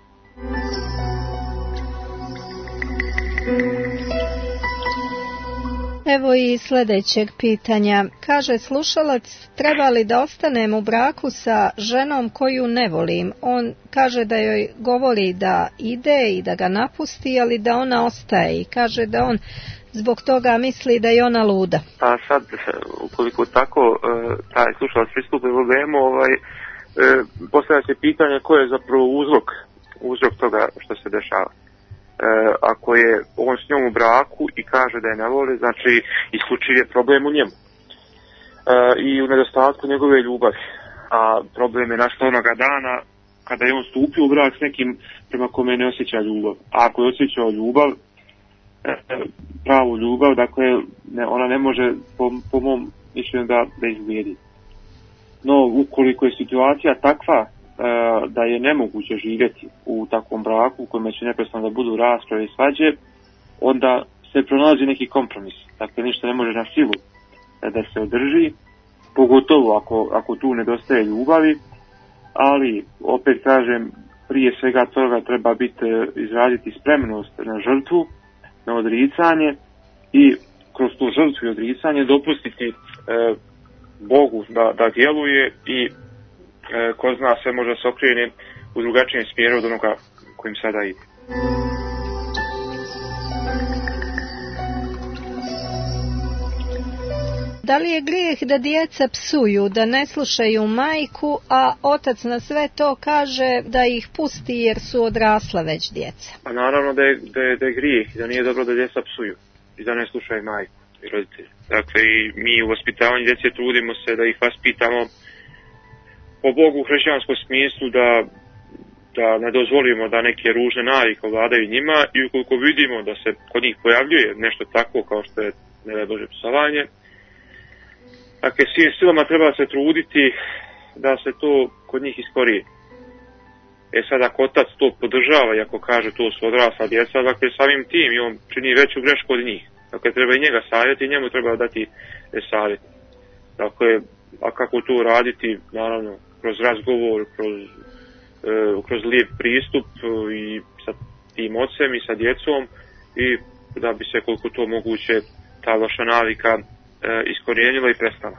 Evo i sljedećeg pitanja. Kaže slušalac, treba li da ostanem u braku sa ženom koju ne volim? On kaže da joj govori da ide i da ga napusti, ali da ona ostaje i kaže da on zbog toga misli da je ona luda. Pa sad, ukoliko tako taj slušalac pristupi problemu, postavlja se pitanje ko je zapravo uzrok toga što se dešava. Ako je on s njom u braku i kaže da je ne voli, znači isključiv je problem u njemu i u nedostatku njegove ljubavi. A problem je nastao onoga dana kada je on stupio u brak s nekim prema kome ne osjeća ljubav. A ako je osjećao ljubav, pravu ljubav, dakle ona ne može po mom mišljenju da izglijedi. No, ukoliko je situacija takva da je nemoguće živjeti u takvom braku u kojem će neprestano da budu rasprave i svađe, onda se pronalazi neki kompromis. Dakle, ništa ne može na silu da se održi, pogotovo ako tu nedostaje ljubavi, ali opet kažem, prije svega toga treba izraditi spremnost na žrtvu, na odricanje i kroz tu žrtvu i odricanje dopustiti Bogu da djeluje i ko zna sve može se okrene u drugačijem smjeru od onoga kojim sada ide. Da li je grijeh da djeca psuju, da ne slušaju majku, a otac na sve to kaže da ih pusti jer su odrasla već djeca? Pa naravno da je grijeh, da nije dobro da djeca psuju i da ne slušaju majku i roditelji. Dakle, i mi u vaspitavanju djece trudimo se da ih vaspitamo po Bogu u hrišćanskom smislu, da ne dozvolimo da neke ružne navike vladaju njima i ukoliko vidimo da se kod njih pojavljuje nešto tako kao što je ne daj Bože psovanje, dakle svim silama treba se truditi da se to kod njih iskorijeni. Sad ako otac to podržava i ako kaže to su odrasla djeca, dakle samim tim i on čini veću grešku od njih. Dakle treba i njega savjeti i njemu treba dati savjet. Dakle, a kako to raditi, naravno kroz razgovor, kroz lijep pristup i sa tim ocem i sa djecom i da bi se koliko to moguće ta loša navika iskorijenila i prestala.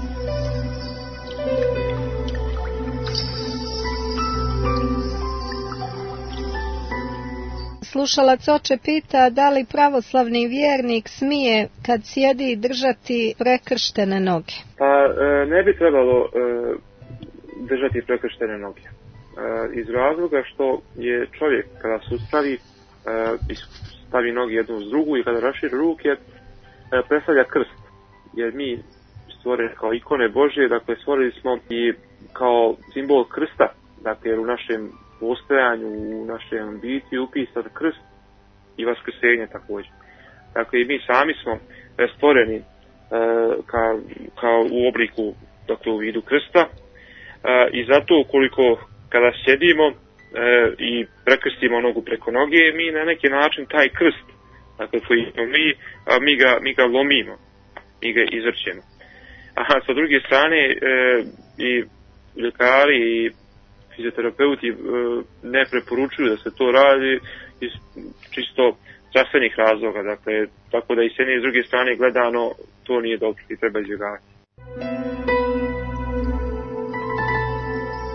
Slušalac oče pita da li pravoslavni vjernik smije kad sjedi držati prekrštene noge? Pa ne bi trebalo držati prekrštene noge. Iz razloga što je čovjek kada se ustavi i stavi noge jednu uz drugu i kada raširi ruke predstavlja krst. Jer mi stvoreni kao ikone Božje, dakle stvorili smo i kao simbol krsta, dakle jer u našem postojanju, u našem biti upisan krst i vaskrsenje također. Dakle i mi sami smo stvoreni kao u obliku, dakle u vidu krsta i zato ukoliko kada sjedimo i prekrstimo nogu preko noge, mi na neki način taj krst, dakle koji smo mi ga lomimo, mi ga izvrćemo. A sa druge strane i ljekari i fizioterapeuti ne preporučuju da se to radi iz čisto zdravstvenih razloga, dakle, tako da i s jedne i s druge strane gledano to nije dobro i treba izbjegavati.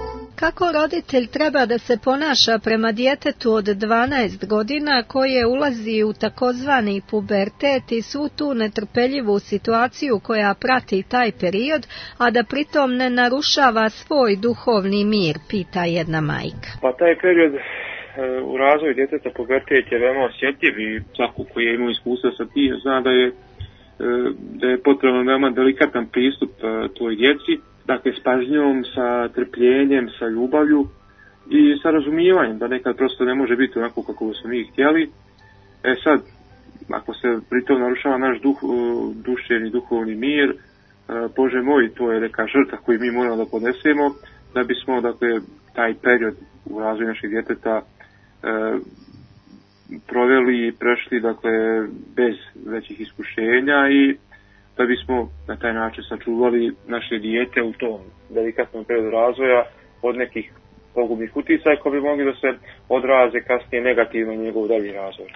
kako roditelj treba da se ponaša prema djetetu od 12 godina koje ulazi u takozvani pubertet i svu tu netrpeljivu situaciju koja prati taj period, a da pritom ne narušava svoj duhovni mir, pita jedna majka. Pa taj period u razvoju djeteta, pubertet je veoma osjetljiv i svako koji je imao iskustva sa tim zna da je potrebno veoma delikatan pristup toj djeci, dakle s pažnjom, sa trpljenjem, sa ljubavlju i sa razumijevanjem, da nekad prosto ne može biti onako kako smo mi htjeli. Sad, ako se pritom narušava naš duševni duhovni mir, Bože moj, to je neka žrtva koju mi moramo da podnesemo da bismo, dakle, taj period u razvoju našeg djeteta proveli i prešli, dakle, bez većih iskušenja i da bismo na taj način sačuvali naše dijete u tom delikatnom periodu razvoja od nekih pogubnih utjecaja koji bi mogli da se odraze kasnije negativno na njegov dalji razvoj.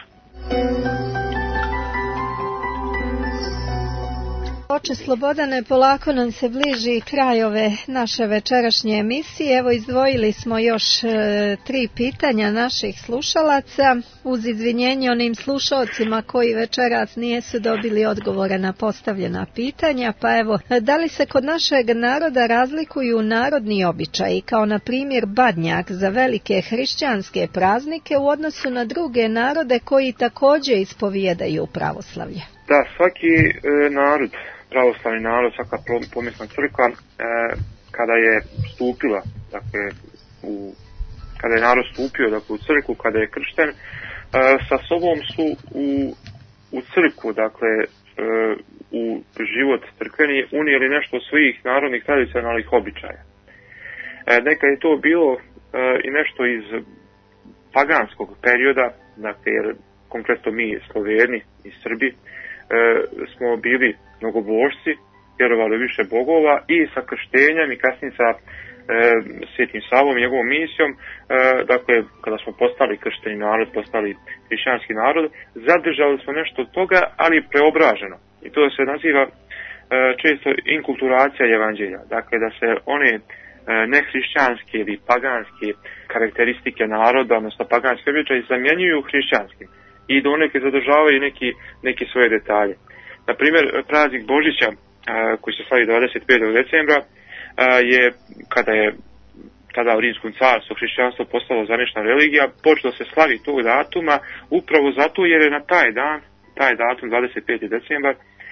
Oče Slobodane, polako nam se bliži kraj ove naše večerašnje emisije. Evo, izdvojili smo još 3 pitanja naših slušalaca, uz izvinjenje onim slušalcima koji večeras nisu dobili odgovore na postavljena pitanja. Pa evo, da li se kod našeg naroda razlikuju narodni običaji, kao na primjer badnjak za velike hrišćanske praznike u odnosu na druge narode koji također ispovijedaju pravoslavlje? Da, svaki narod, pravoslavni narod, svaka pomjesna crkva, kada je stupila, dakle, kada je narod stupio, dakle, u crkvu, kada je kršten, sa sobom su u crkvu, dakle, u život crkveni unijeli nešto od svojih narodnih tradicionalnih običaja. Nekad je to bilo i nešto iz paganskog perioda, dakle, jer konkretno mi, Sloveni i Srbi, smo bili mnogobožci, vjerovali više bogova i sa krštenjem i kasnije sa Svetim Savom i njegovom misijom, dakle, kada smo postali kršteni narod, postali hrišćanski narod, zadržali smo nešto od toga, ali preobraženo. I to se naziva često inkulturacija evanđelja. Dakle, da se one nehrišćanske ili paganske karakteristike naroda, odnosno paganske običaje, zamjenjuju hrišćanskim i da one zadržavaju neki svoje detalje. Na primjer, praznik Božića koji se slavi 25. decembra je, kada je tada u Rimskom carstvu hrišćanstvo postalo zvanična religija, počelo se slavi tog datuma upravo zato jer je na taj datum 25. decembar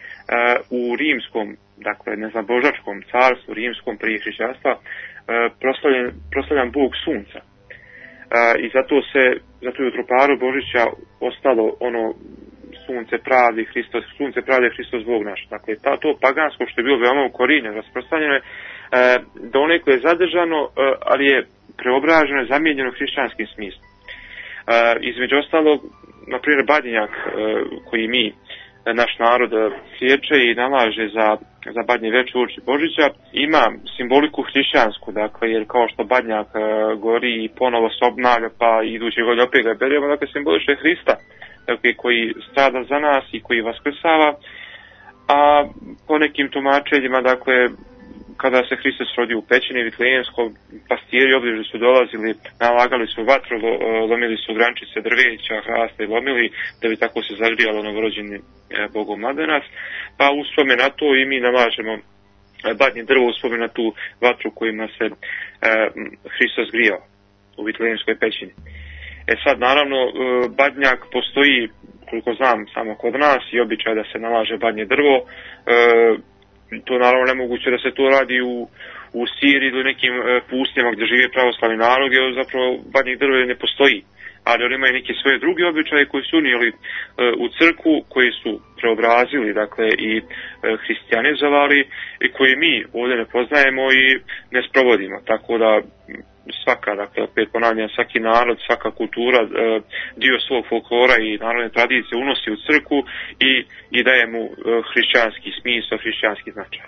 u Rimskom, dakle neznabožačkom carstvu, Rimskom prije hrišćanstva, proslavljan Bog sunca. I zato je u troparu Božića ostalo ono sunce pravde Hristos Bog naš. Dakle, to pagansko što je bilo veoma ukorijenjeno, rasprostranjeno je, donekle je zadržano, ali je preobraženo i zamijenjeno hrišćanskim smislom. Između ostalog, na primjer, badnjak koji naš narod sječe i nalaže za badnje veče uoči Božića, ima simboliku hrišćansku, dakle, jer kao što badnjak gori i ponovo se obnavlja, pa iduće godine opet ga beremo, dakle, simboliše Hrista, dakle, koji strada za nas i koji vaskrsava, a po nekim tumačenjima, dakle, kada se Hristos rodio u pećini Vitlejemskom, pastiri obliže su dolazili, nalagali su vatru, lomili su grančice drveća, hrasta i lomili, da bi tako se zagrijalo novorođeni Bogom mladenac, pa u spomen na to i mi nalažemo badnje drvo u spomen na tu vatru kojima se Hristos grijao u Vitlejemskoj pećini. Sad, naravno, badnjak postoji, koliko znam, samo kod nas i običaj da se nalaže badnje drvo. To naravno nemoguće da se to radi u Siriji ili nekim pustinjama gdje žive pravoslavni narod, jer zapravo badnjeg drva ne postoji. Ali oni imaju neke svoje druge običaje koji su unijeli u crkvu, koji su preobrazili, dakle, i hristijanizovali i koji mi ovdje ne poznajemo i ne sprovodimo. Tako da svaka, dakle, opet ponavljam, svaki narod, svaka kultura dio svog folklora i narodne tradicije unosi u crkvu i daje mu hrišćanski smisao, hrišćanski značaj.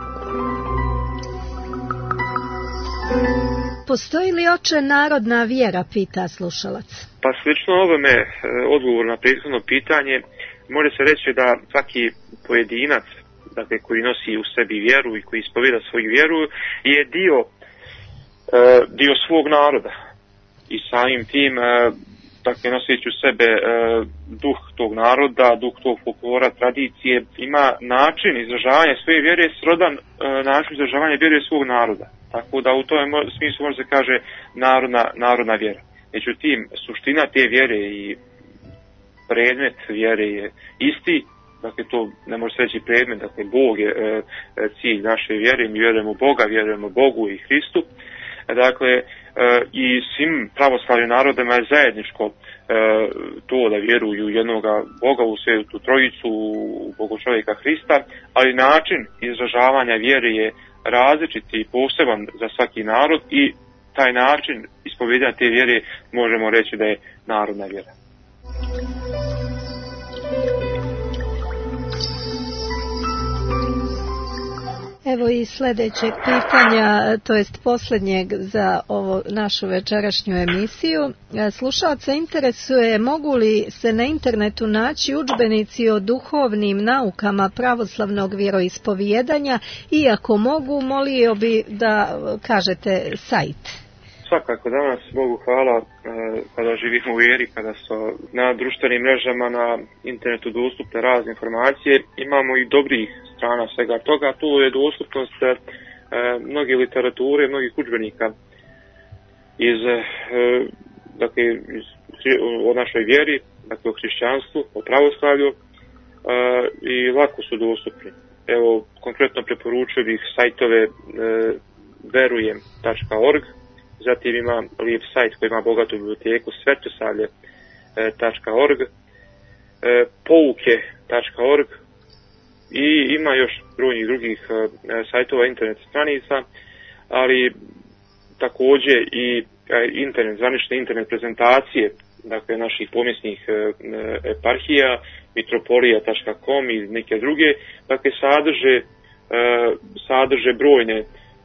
Postoji li, oče, narodna vjera, pita slušalac? Pa slično ovome odgovor na prethodno pitanje, može se reći da svaki pojedinac, dakle, koji nosi u sebi vjeru i koji ispovjeda svoju vjeru, je dio dio svog naroda i samim tim dakle noseći u sebe duh tog naroda, duh tog folklora, tradicije, ima način izražavanja svoje vjere srodan način izražavanja vjere svog naroda. Tako da u tom smislu može se kaže narodna vjera. Međutim, suština te vjere i predmet vjere je isti, dakle to ne može se reći predmet, dakle Bog je cilj naše vjere, mi vjerujemo u Boga, vjerujemo Bogu i Hristu. Dakle, i svim pravoslavnim narodima je zajedničko to da vjeruju jednoga Boga, u Svetu Trojicu, u Bogočovjeka Hrista, ali način izražavanja vjere je različit i poseban za svaki narod i taj način ispovijedanja te vjere možemo reći da je narodna vjera. Evo i sljedećeg pitanja, to jest posljednjeg za ovo našu večerašnju emisiju. Slušalce interesuje mogu li se na internetu naći udžbenici o duhovnim naukama pravoslavnog vjeroispovijedanja i ako mogu, molio bi da kažete sajt. Svakako, danas Bogu hvala, kada živimo u vjeri, kada su na društvenim mrežama, na internetu dostupne razne informacije, imamo i dobrih strana svega toga. Tu je dostupnost mnoge literature, mnogih udžbenika o našoj vjeri, dakle o hrišćanstvu, o pravoslavlju i lako su dostupni. Evo, konkretno preporučio bih sajtove verujem.org, zatim ima lijep sajt koji ima bogatu biblioteku svetosavlje.org, pouke.org i ima još brojnih drugih sajtova, internet stranica, ali također i zvanične internet prezentacije, dakle naših pomjesnih eparhija, mitropolija.com i neke druge, dakle sadrže brojne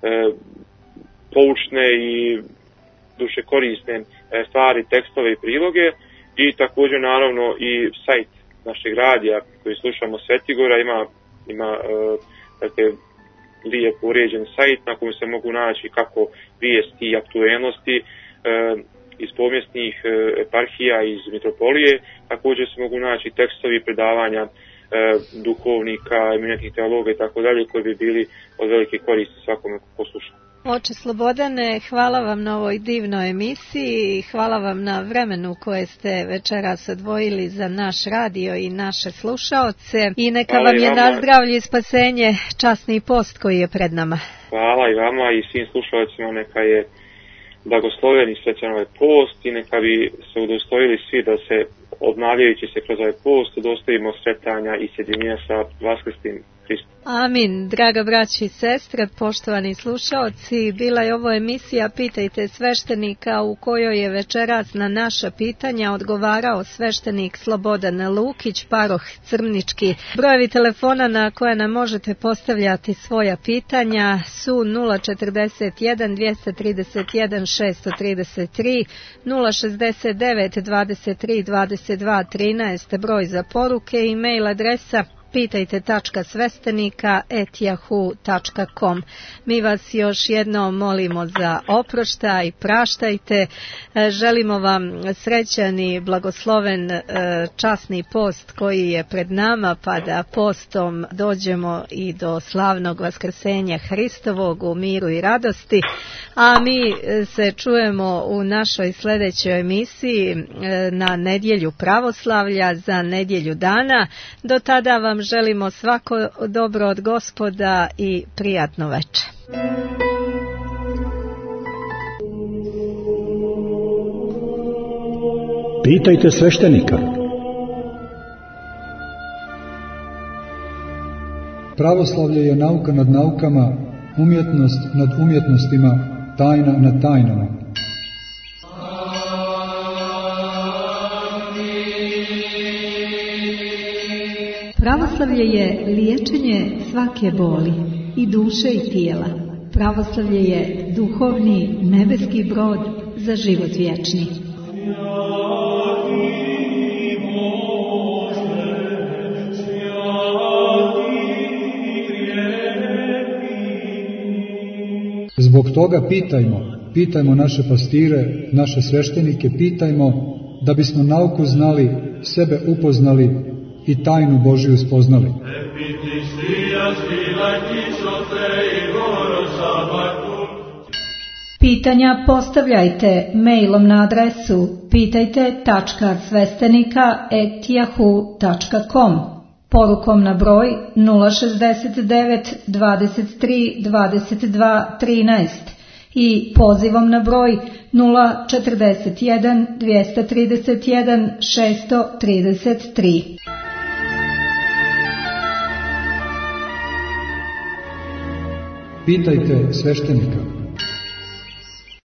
poučne i duše korisne stvari, tekstove i priloge i također naravno i sajt našeg radija koji slušamo Svetigora ima dakle, lijep uređen sajt na kojem se mogu naći kako vijesti i aktuelnosti iz pomjesnih eparhija, iz mitropolije, također se mogu naći tekstovi predavanja duhovnika, eminentnih teologa i tako dalje koji bi bili od velike koristi svakome ko posluša. Oče Slobodane, hvala vam na ovoj divnoj emisiji, hvala vam na vremenu koje ste večeras odvojili za naš radio i naše slušaoce i neka vam je na zdravlje i spasenje časni post koji je pred nama. Hvala i vama i svim slušaocima, neka je blagosloven i srećan ovaj post i neka bi se udostojili svi da se obnavljajući se kroz ovaj post udostojimo sretanja i sjedinjenja sa vaskrslim Hristom. Amin. Draga braći i sestre, poštovani slušaoci, bila je ovo emisija Pitajte sveštenika u kojoj je večeras na naša pitanja odgovarao sveštenik Slobodan Lukić, paroh Crmnički. Brojevi telefona na koje nam možete postavljati svoja pitanja su 041 231 633, 069 23 22 13, broj za poruke, e-mail adresa pitajte.svestenika@yahoo.com. Mi vas još jednom molimo za oproštaj, praštajte. Želimo vam srećan i blagosloven časni post koji je pred nama, pa da postom dođemo i do slavnog vaskrsenja Hristovog u miru i radosti. A mi se čujemo u našoj sljedećoj emisiji na nedjelju pravoslavlja za nedjelju dana. Do tada vam želimo svako dobro od Gospoda i prijatno večer. Pitajte sveštenika. Pravoslavlje je nauka nad naukama, umjetnost nad umjetnostima, tajna nad tajnama. Pravoslavlje je liječenje svake boli, i duše i tijela. Pravoslavlje je duhovni nebeski brod za život vječni. Zbog toga pitajmo, pitajmo naše pastire, naše sveštenike, pitajmo da bismo nauku znali, sebe upoznali i tajnu Božiju spoznali. Pitanja postavljajte mailom na adresu pitajte.svestenika@yahoo.com, porukom na broj 069 23 22 13 i pozivom na broj 041 231 633. Pitajte sveštenika.